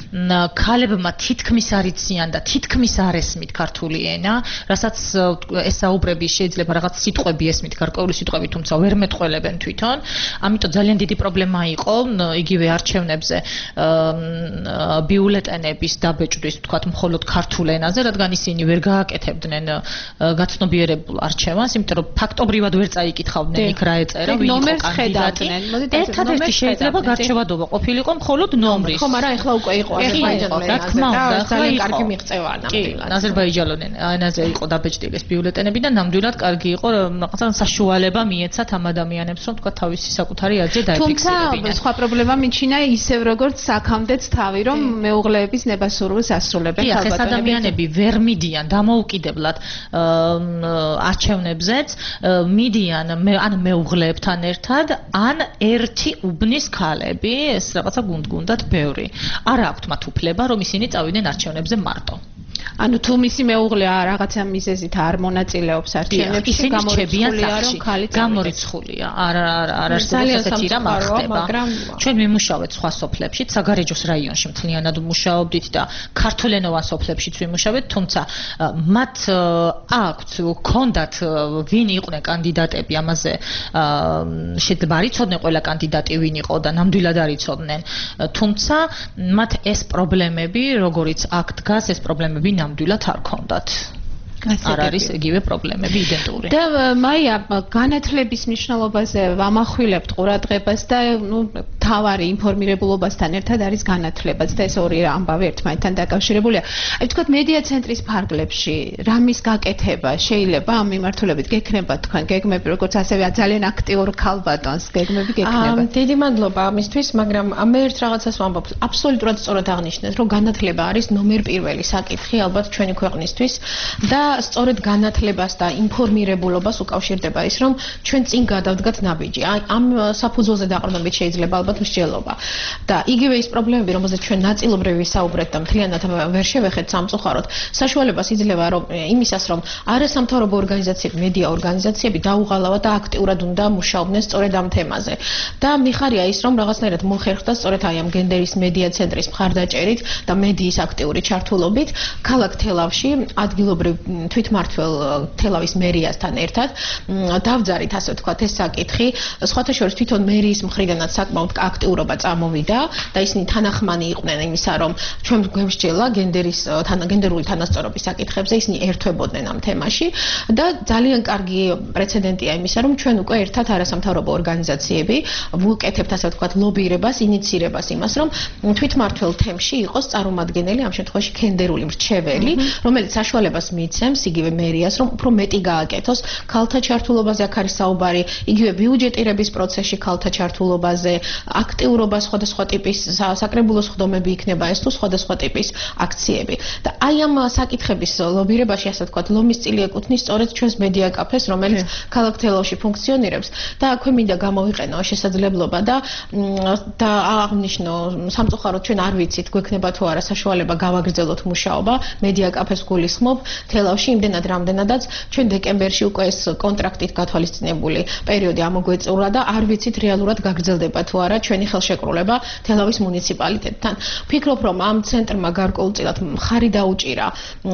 ქალებმა თითქმის არ იციან და თითქმის არ ესმით ქართული ენა, რასაც ესაუბრები შეიძლება რაღაც სიტყვები ესმით, გარკვეული სიტყვები, თუმცა ვერ მეტყველებენ თვითონ. ამიტომ ძალიან დიდი პრობლემა იყო იგივე არჩევნებზე ბიულეტენების დაბეჭდის, თქვათ, მხოლოდ ქართულ ენაზე, რადგან ისინი ვერ გააკეთებდნენ გაცნობიერებულ არჩევანს, იმიტომ რომ ფაქტობრივად ვერ წაიკითხავდნენ იქ რა ეწერა, ვინ იყო კანდიდატი. ერთადერთი შეიძლება გარჩევადობა ყოფილიყო მხოლოდ ნომრის. ხომ არა, ეხლა უკვე იყო აზერბაიჯანული რა თქმა უნდა, ძალიან კარგი მიღწევა ნამდვილად. აზერბაიჯანული ენაზე იყო დაბეჭდილი ეს ბიულეტენები და ნამდვილად კარგი იყო, რაღაცა საშუალება მიეცათ ამ ადამიანებს, რომ თქვა თავისი საკუთარი აზრი დაეფიქსირებინათ. თუმცა სხვა პრობლემა მიჩინა ისევ როგორც აქამდეც თავი, რომ მეუღლეების ნებასურველს ასრულებენ ხალხები. ეს ადამიანები ვერ მიდიან დამოუკიდებლად არჩევნებზეც, მიდიან ან მეუღლეებთან ერთად, ან ერთი უბნის ქალები, ეს რაღაცა გუნდ-გუნდად ბევრი. არ აქვთ მათ უფლება, რომ ისინი წავიდნენ არჩევნებზე მარტო. ანუ თუ მისი მეუღლე რაღაცა მიზეზით არ მონაწილეობს არჩევნებში, გამორიცხულია, რომ ქალი გამორიცხულია. არ არ არ არსებობს ესეთი რამ არ ხდება. ჩვენ ვიმუშავეთ სხვა სოფლებშიც, საგარეჯოს რაიონში მთლიანად ვმუშაობდით და ქართულენოვან სოფლებშიც ვიმუშავეთ, თუმცა მათ აქვთ, ჰქონდათ ვინ იყვნენ კანდიდატები, ამაზე შეიძლება არ იცოდნენ ყველა კანდიდატი ვინ იყო და ნამდვილად არ იცოდნენ. თუმცა მათ ეს პრობლემები, როგორიც აქ დგას, ეს პრობლემები ნამდვილად არ ქონდათ. არ არის იგივე პრობლემები იდენტური. და მაია, განათლების მნიშვნელობაზე ვამახვილებთ ყურადღებას და ნუ თავარი ინფორმირებულობასთან ერთად არის განათლებაც და ეს ორი ამბავი ერთმანეთთან დაკავშირებულია. აი ვთქვათ, მედია ცენტრის ფარგლებში რამის გაკეთება შეიძლება ამ მიმართულებით გექნება თქვენ გეგმები, როგორც ასევე ძალიან აქტიურ ქალბატონს გეგმები გექნება. დიდი მადლობა ამისთვის, მაგრამ მე ერთ რაღაცას ვამბობ, აბსოლუტურად სწორად აღნიშნეთ, რომ განათლება არის ნომერ პირველი საკითხი ალბათ ჩვენი ქვეყნისთვის და სწორედ განათლებას და ინფორმირებულობას უკავშირდება ის, რომ ჩვენ წინ გადავდგათ ნაბიჯი. ამ საფუძველზე დაყრდნობით შეიძლება ალბათ ალბათ მსჯელობა. და იგივე ის პრობლემები, რომელზეც ჩვენ ნაწილობრივ ვისაუბრეთ და მთლიანად ვერ შევეხეთ სამწუხაროდ, საშუალებას იძლევა რომ იმისას რომ არასამთავრობო ორგანიზაციები, მედია ორგანიზაციები დაუღალავად და აქტიურად უნდა მუშაობდნენ სწორედ ამ თემაზე. და მიხარია ის რომ რაღაცნაირად მოხერხდა სწორედ აი ამ გენდერის მედია ცენტრის მხარდაჭერით და მედიის აქტიური ჩართულობით ქალაქ თელავში ადგილობრივ თვითმმართველ თელავის მერიასთან ერთად დავძარით ასე ვთქვათ ეს საკითხი. სხვათა შორის თვითონ მერიის მხრიდანაც საკმაოდ აქტიურობა წამოვიდა და ისინი თანახმანი იყვნენ იმისა რომ ჩვენ გვემსჯელა გენდერის გენდერული თანასწორობის საკითხებზე, ისინი ერთვებოდნენ ამ თემაში და ძალიან კარგი პრეცედენტია იმისა რომ ჩვენ უკვე ერთად არასამთავრობო ორგანიზაციები ვუკეთებთ ასე ვთქვათ ლობირებას, ინიცირებას იმას რომ თვითმმართველ თემში იყოს წარმომადგენელი ამ შემთხვევაში გენდერული მრჩეველი, რომელიც საშუალებას მიიცემს იგივე მერიას რომ უფრო მეტი გააკეთოს ქალთა ჩართულობაზე აქ არის საუბარი, იგივე ბიუჯეტირების პროცესში ქალთა ჩართულობაზე, აქტიურობა სხვადასხვა ტიპის საკრებულო სხდომები იქნება ეს თუ სხვადასხვა ტიპის აქციები. და აი ამ საკითხების ლობირებაში ასე ვთქვათ ლომის წილი ეკუთვნის სწორედ ჩვენს მედია კაფეს, რომელიც ქალაქ თელავში ფუნქციონირებს და აქვე მინდა გამოვიყენო შესაძლებლობა და და აღნიშნო სამწუხაროდ ჩვენ არ ვიცით გვექნება თუ არა საშუალება გავაგრძელოთ მუშაობა მედია კაფეს გულისხმობ თელავში იმდენად რამდენადაც ჩვენ დეკემბერში უკვე ეს კონტრაქტით გათვალისწინებული პერიოდი ამოგვეწურა და არ ვიცით რეალურად გაგრძელდება თუ არა ჩვენი ხელშეკრულება თელავის მუნიციპალიტეტთან. ვფიქრობ რომ ამ ცენტრმა გარკვეულწილად მხარი დაუჭირა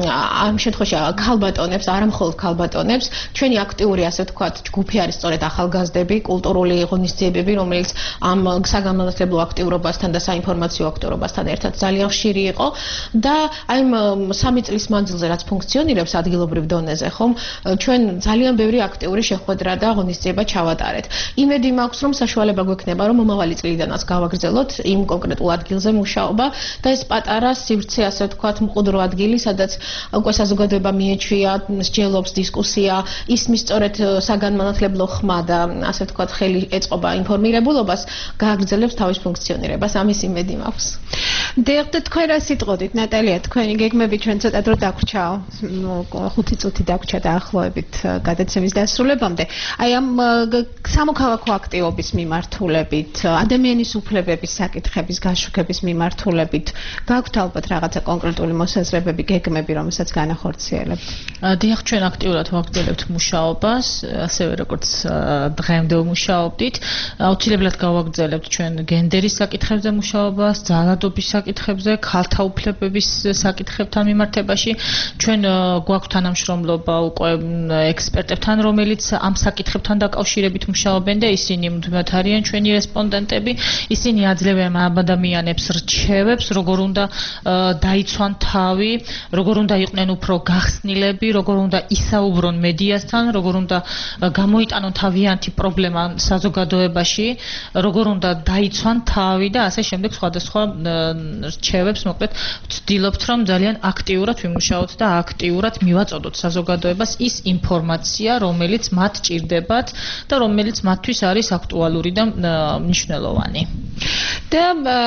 ამ შემთხვევაში ქალბატონებს, არა მხოლოდ ქალბატონებს, ჩვენი აქტიური ასე ვთქვათ ჯგუფი არის სწორედ ახალგაზრდები, კულტურული ღონისძიებები, რომელიც ამ საგანმანათლებლო აქტიურობასთან და საინფორმაციო აქტიურობასთან ერთად ძალიან ხშირი იყო და აი სამი წლის მანძილზე რაც ფუნქციონირებს ადგილობრივ დონეზე, ხომ, ჩვენ ძალიან ბევრი აქტიური შეხვედრა და ღონისძიება ჩავატარეთ. იმედი მაქვს რომ საშუალება გვექნება რომ მომავალი წლიდანაც გავაგრძელოთ იმ კონკრეტულ ადგილზე მუშაობა და ეს პატარა სივრცე ასე ვთქვათ მყუდრო ადგილი, სადაც უკვე საზოგადოება მიეჩვია, მსჯელობს, დისკუსია, ისმის სწორედ საგანმანათლებლო ხმა და ასე ვთქვათ ხელი ეწყობა ინფორმირებულობას, გააგრძელებს თავის ფუნქციონირებას. ამის იმედი მაქვს. დიახ, თქვენ რა სიტყოდით, ნატალია, თქვენი გეგმები ჩვენ ცოტა დრო დაგვრჩაო. ხუთი წუთი დაგვრჩა დაახლოებით გადაცემის დასრულებამდე. აი ამ სამოქალაქო აქტივობის მიმართულებით, ადამიანის უფლებების საკითხების გაშუქების მიმართულებით, გაქვთ ალბათ რაღაცა კონკრეტული მოსაზრებები, გეგმები, რომელსაც განახორციელებთ? დიახ, ჩვენ აქტიურად ვაგრძელებთ მუშაობას, ასევე როგორც დღემდე მუშაობდით. აუცილებლად გავაგრძელებთ ჩვენ გენდერის საკითხებზე მუშაობას, ძალადობის საკითხებზე, ქალთა უფლებების საკითხებთან მიმართებაში. ჩვენ გვაქვს თანამშრომლობა უკვე ექსპერტებთან, რომელიც ამ საკითხებთან დაკავშირებით მუშაობენ და ისინი მუდმივად არიან ჩვენი რესპონდენტები. ისინი აძლევენ ადამიანებს რჩევებს, როგორ უნდა დაიცვან თავი, როგორ უნდა იყვნენ უფრო გახსნილები, როგორ უნდა ისაუბრონ მედიასთან, როგორ უნდა გამოიტანონ თავიანთი პრობლემა საზოგადოებაში, როგორ უნდა დაიცვან თავი და ასე შემდეგ სხვადასხვა რჩევებს, მოკლედ ვცდილობთ რომ ძალიან აქტიურად ვიმუშაოთ და აქტიურად მივაწოდოთ საზოგადოებას ის ინფორმაცია, რომელიც მათ ჭირდებათ და რომელიც მათთვის არის აქტუალური და მნიშვნელოვანი. და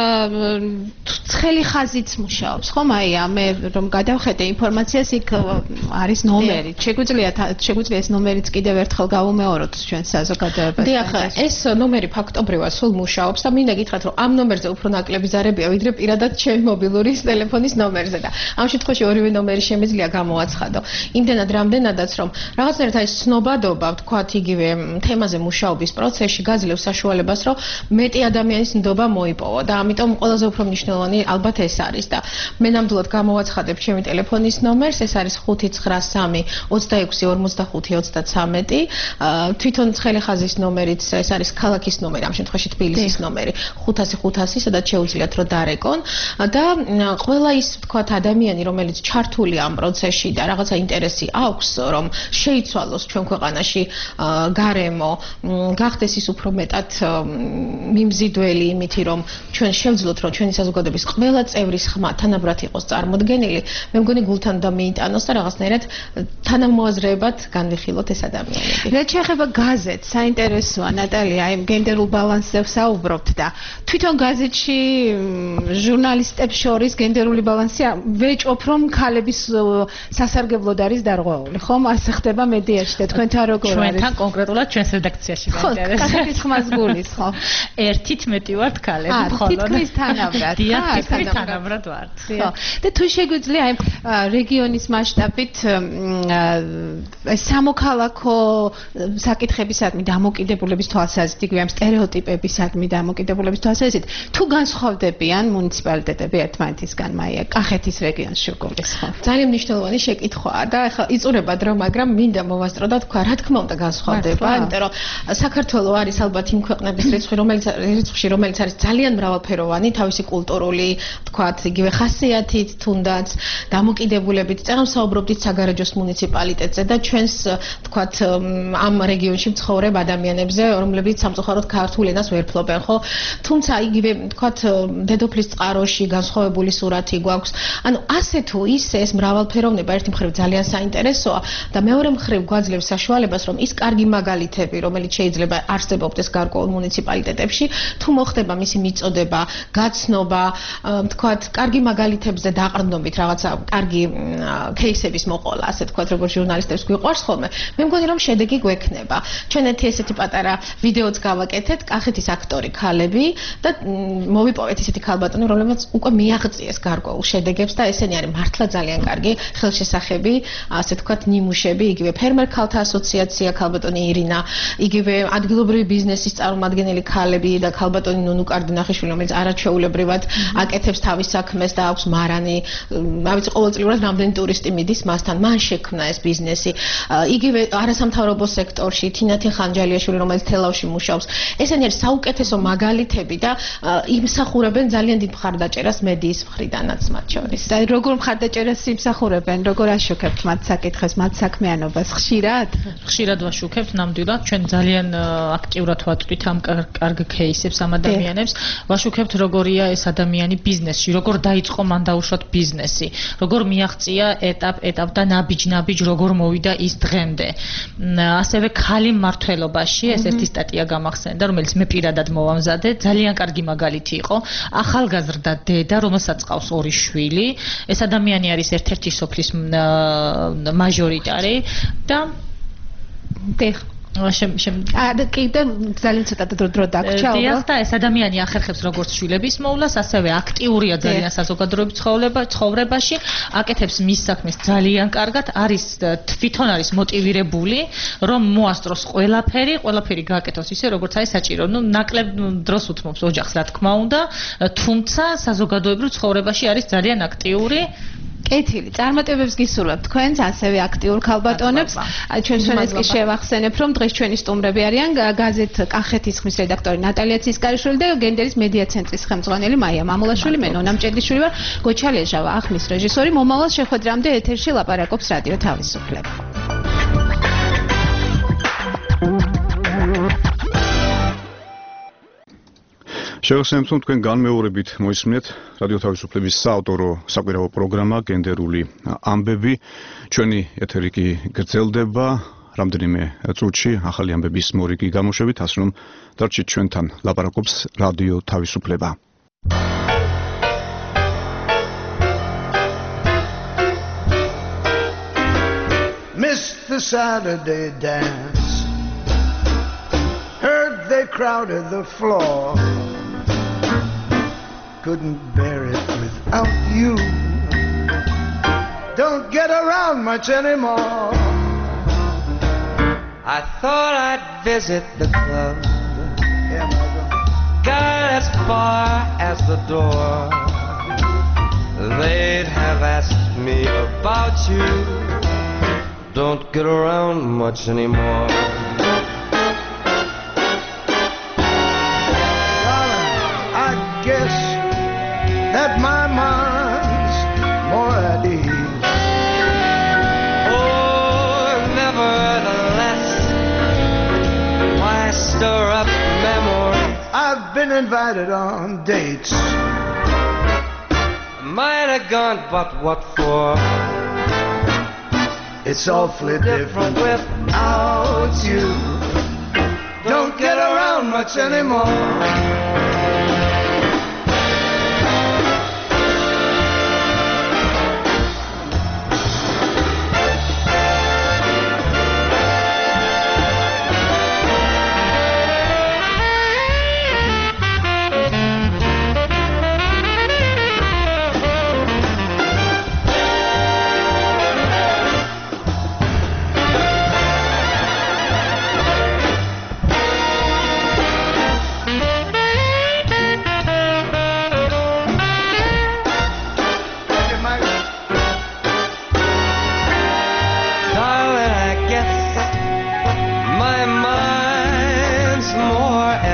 ცხელი ხაზიც მუშაობს, ხომ? აი, მე რომ გადავხედე ინფორმაციას, იქ არის ნომერი. შეგვიძლია შეგვიძლია ეს ნომერიც კიდევ ერთხელ გავუმეოროთ ჩვენ საზოგადოებას. დიახ, ეს ნომერი ფაქტობრივად სულ მუშაობს და მინდა გითხრათ, რომ ამ ნომერზე უფრო ნაკლები ზარებია, ვიდრე პირადად ჩემი მობილური ტელეფონის ნომერზე და ამ შემთხვევაში ორივე ნომერი შემიძლია გამოაცხადო. იმდენად რამდენადაც რომ რაღაცნაირად აი ცნობადობა, ვთქვათ, იგივე თემაზე მუშაობის პროცესში გაძლევს საშუალებას, რომ მეტი ადამიანის ნდობა მოიპოვო და ამიტომ ყველაზე უფრო მნიშვნელოვანი ალბათ ეს არის და მე ნამდვილად გამოვაცხადებ ჩემი ტელეფონის ნომერს, ეს არის ხუთი ცხრა სამი ოცდაექვსი ორმოცდახუთი ოცდაცამეტი. თვითონ ცხელი ხაზის ნომერიც ეს არის ქალაქის ნომერი, ამ შემთხვევაში თბილისის ნომერი ხუთასი ხუთასი, სადაც შეუძლიათ რომ დარეკონ და ყველა ის ვთქვათ ადამიანი, რომელიც ჩართულია ამ პროცესში და რაღაცა ინტერესი აქვს, რომ შეიცვალოს ჩვენ ქვეყანაში გარემო, გახდეს ის უფრო მეტად მიმზიდველი იმითი, რომ ჩვენ შევძლოთ, რომ ჩვენი საზოგადოების ყველა წევრის ხმა თანაბრად იყოს წარმოდგენილი, მე მგონი გულთან და მიიტანოს და რაღაცნაირად თანამოაზრეებად განვიხილოთ ეს ადამიანები. რაც შეეხება გაზეთს, საინტერესოა, ნატალია, აი გენდერულ ბალანსზე ვსაუბრობთ და თვითონ გაზეთში ჟურნალისტებს შორის გენდერული ბალანსი ვეჭვობ, რომ ქალების სასარგებლოდ არის დარღვეული, ხომ? ასე ხდება მედიაში და თქვენთან როგორ არის? ჩვენთან კონკრეტულად ჩვენს რედაქციაში გაინტერესებს. ხო, გაზეთის ხმას გულის, ხო? ერთით მეტი კაცი ვართ ქალები მხოლოდ. აა, თითქმის თანაბრად. დიახ, თითქმის თანაბრად ვართ. ხო. და თუ შეგვიძლია აი რეგიონის მასშტაბით აი სამოქალაქო საკითხებისადმი დამოკიდებულების თვალსაზრისით, იგივე ამ სტერეოტიპებისადმი დამოკიდებულების თვალსაზრისით, თუ განსხვავდებიან მუნიციპალიტეტები ერთმანეთისგან, მაია, კახეთის რეგიონს შეგულისხმობ. ძალიან მნიშვნელოვანი შეკითხვაა და ახლა იწურება დრო, მაგრამ მინდა მოვასწრო და თქვა, რა თქმა უნდა განსხვავდება, იმიტომ რომ საქართველოს არის ალბათ იმ ქვეყნების რიცხვი, რომელიც რიცხვში, რომელიც არის ძალიან მრავალფეროვანი, თავისი კულტურული, თქვათ, იგივე ხასიათით, თუნდაც დამოკიდებულებით. წერან საუბრობდით საგარეჯოს მუნიციპალიტეტზე და ჩვენს, თქვათ, ამ რეგიონში მცხოვრებ ადამიანებზე, რომლებიც სამწუხაროდ ქართულ ენას ვერ ფლობენ, ხო? თუმცა იგივე, თქვათ, დედოფლის წყაროში განსხვავებული სურათი გვაქვს. ანუ ასე თუ ისე ეს მრავალფეროვნება ერთი მხრივ ძალიან საინტერესოა და მეორე მხრივ გვაძლევს საშუალებას, რომ ის კარგი მაგალითები, რომელიც შეიძლება არსებობდეს გარკვეულ მუნიციპალიტეტებში, თუ მოხდება მისი მიწოდება, გაცნობა, თქვათ, კარგი მაგალითებზე დაყრდნობით რაღაცა კარგი кейსების მოყოლა, ასე თქვათ, როგორც ჟურნალისტებს გვიყვარს ხოლმე. მე მგონი, რომ შედეგი გვექნება. ჩვენ ერთი ესეთი პატარა ვიდეოც გავაკეთეთ, კახეთის აქტორი ქალები და მოვიპოვეთ ისეთი ქალბატონი, რომლებიც უკვე მიაღწიეს გარკვეულ შედეგებს და ესენი არის მართლა ძალიან კარგი ხელშესახები, ასე თქვათ, ნიმუშები, იგივე ფერმერ ქალთა ასოციაცია, ქალბატონი ირინა, იგივე ადგილობრივი ბიზნესის წარმომადგენელი ქალები და ქალბატონი ნუნუ კარდინახიშვილი, რომელიც არაჩვეულებრივად აკეთებს თავის საქმეს და აქვს მარანი, რა ვიცი, ყოველწლიურად რამდენი ტურისტი მიდის მასთან, მან შექმნა ეს ბიზნესი. იგივე არასამთავრობო სექტორში თინათინ ხანჯალიაშვილი, რომელიც თელავში მუშაობს. ესენი არის საუკეთესო მაგალითები და იმსახურებენ ძალიან დიდ მხარდაჭერას მედიის მხრიდანაც მათ შორის. და როგორ მხარდაჭერას იმსახურებენ, როგორ აშუქებთ მათ საკითხებს, მათ საქმიანობას ხშირად? ხშირად ვაშუქებთ, ნამდვილად, ჩვენ ძალიან აქტიურად ვაწვდით ამ კარგ кейსებს ამ ადამიანებს. ვაშუქებთ, როგორია ეს ადამიანი ბიზნესში, როგორ დაიწყო მან დაუშვათ ბიზნესი, როგორ მიაღწია ეტაპ-ეტაპ და ნაბიჯ-ნაბიჯ როგორ მოვიდა ის დღემდე. ასევე ქალი მმართველობაში, ეს ერთი სტატია გამახსენდა, რომელიც მე პირადად მოვამზადე, ძალიან კარგი მაგალითი იყო. ახალგაზრდა დედა, რომელსაც ყავს ორი შვილი, ეს ადამიანი არის ერთ-ერთი სოფლის მაჟორიტარი და დეხ შემ შემ და კიდე ძალიან ცოტა დრო დრო დაგჭა ალბათ. დიახ და ეს ადამიანი ახერხებს როგორც შვილების მოვლას, ასევე აქტიურია ძალიან საზოგადოებრივ ცხოვრებაში, აკეთებს მის საქმეს ძალიან კარგად, არის თვითონ არის მოტივირებული, რომ მოასწროს ყველაფერი, ყველაფერი გააკეთოს ისე, როგორც არის საჭირო. ნუ ნაკლებ დროს უთმობს ოჯახს, რა თქმა უნდა, თუმცა საზოგადოებრივ ცხოვრებაში არის ძალიან აქტიური. კეთილი, წარმატებებს გისურვებთ თქვენს, ასევე აქტიურ ქალბატონებს. ჩვენ შენეს კი შევახსენებ, რომ დღეს ჩვენი სტუმრები არიან გაზეთ კახეთის ხმის რედაქტორი ნატალია ცისკარიშვილი და გენდერის მედია ცენტრის ხელმძღვანელი მაია მამულაშვილი, მე ნონა მჭედლიშვილი ვარ, გოჩა ლეჟავა, ახმის რეჟისორი. მომავალ შეხვედრამდე ეთერში ლაპარაკობს რადიო თავისუფლება. შევახსენებთ, რომ თქვენ განმეორებით მოისმინეთ რადიო თავისუფლების საავტორო საკვირაო პროგრამა გენდერული ამბები. ჩვენი ეთერი კი გრძელდება რამდენიმე წუთში ახალი ამბების მორიგი გამოშვებით, ასე რომ დარჩით ჩვენთან, ლაპარაკობს რადიო თავისუფლება. Missed the Saturday dance, heard they crowded the floor. Couldn't bear it without you. Don't get around much anymore. I thought I'd visit the club. Yeah, Margo. Got as far as the door. They'd have asked me about you. Don't get around much anymore. Guess that my mind's more at ease. Oh, nevertheless, why stir up memories? I've been invited on dates. Might have gone, but what for? It's awfully different without you. Don't get around much anymore.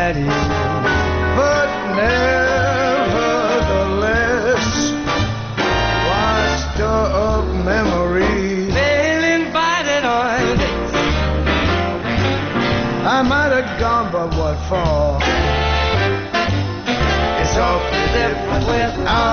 had you. But nevertheless, washed up memories. They'll invite it on. I might have gone, but what for? It's awfully different without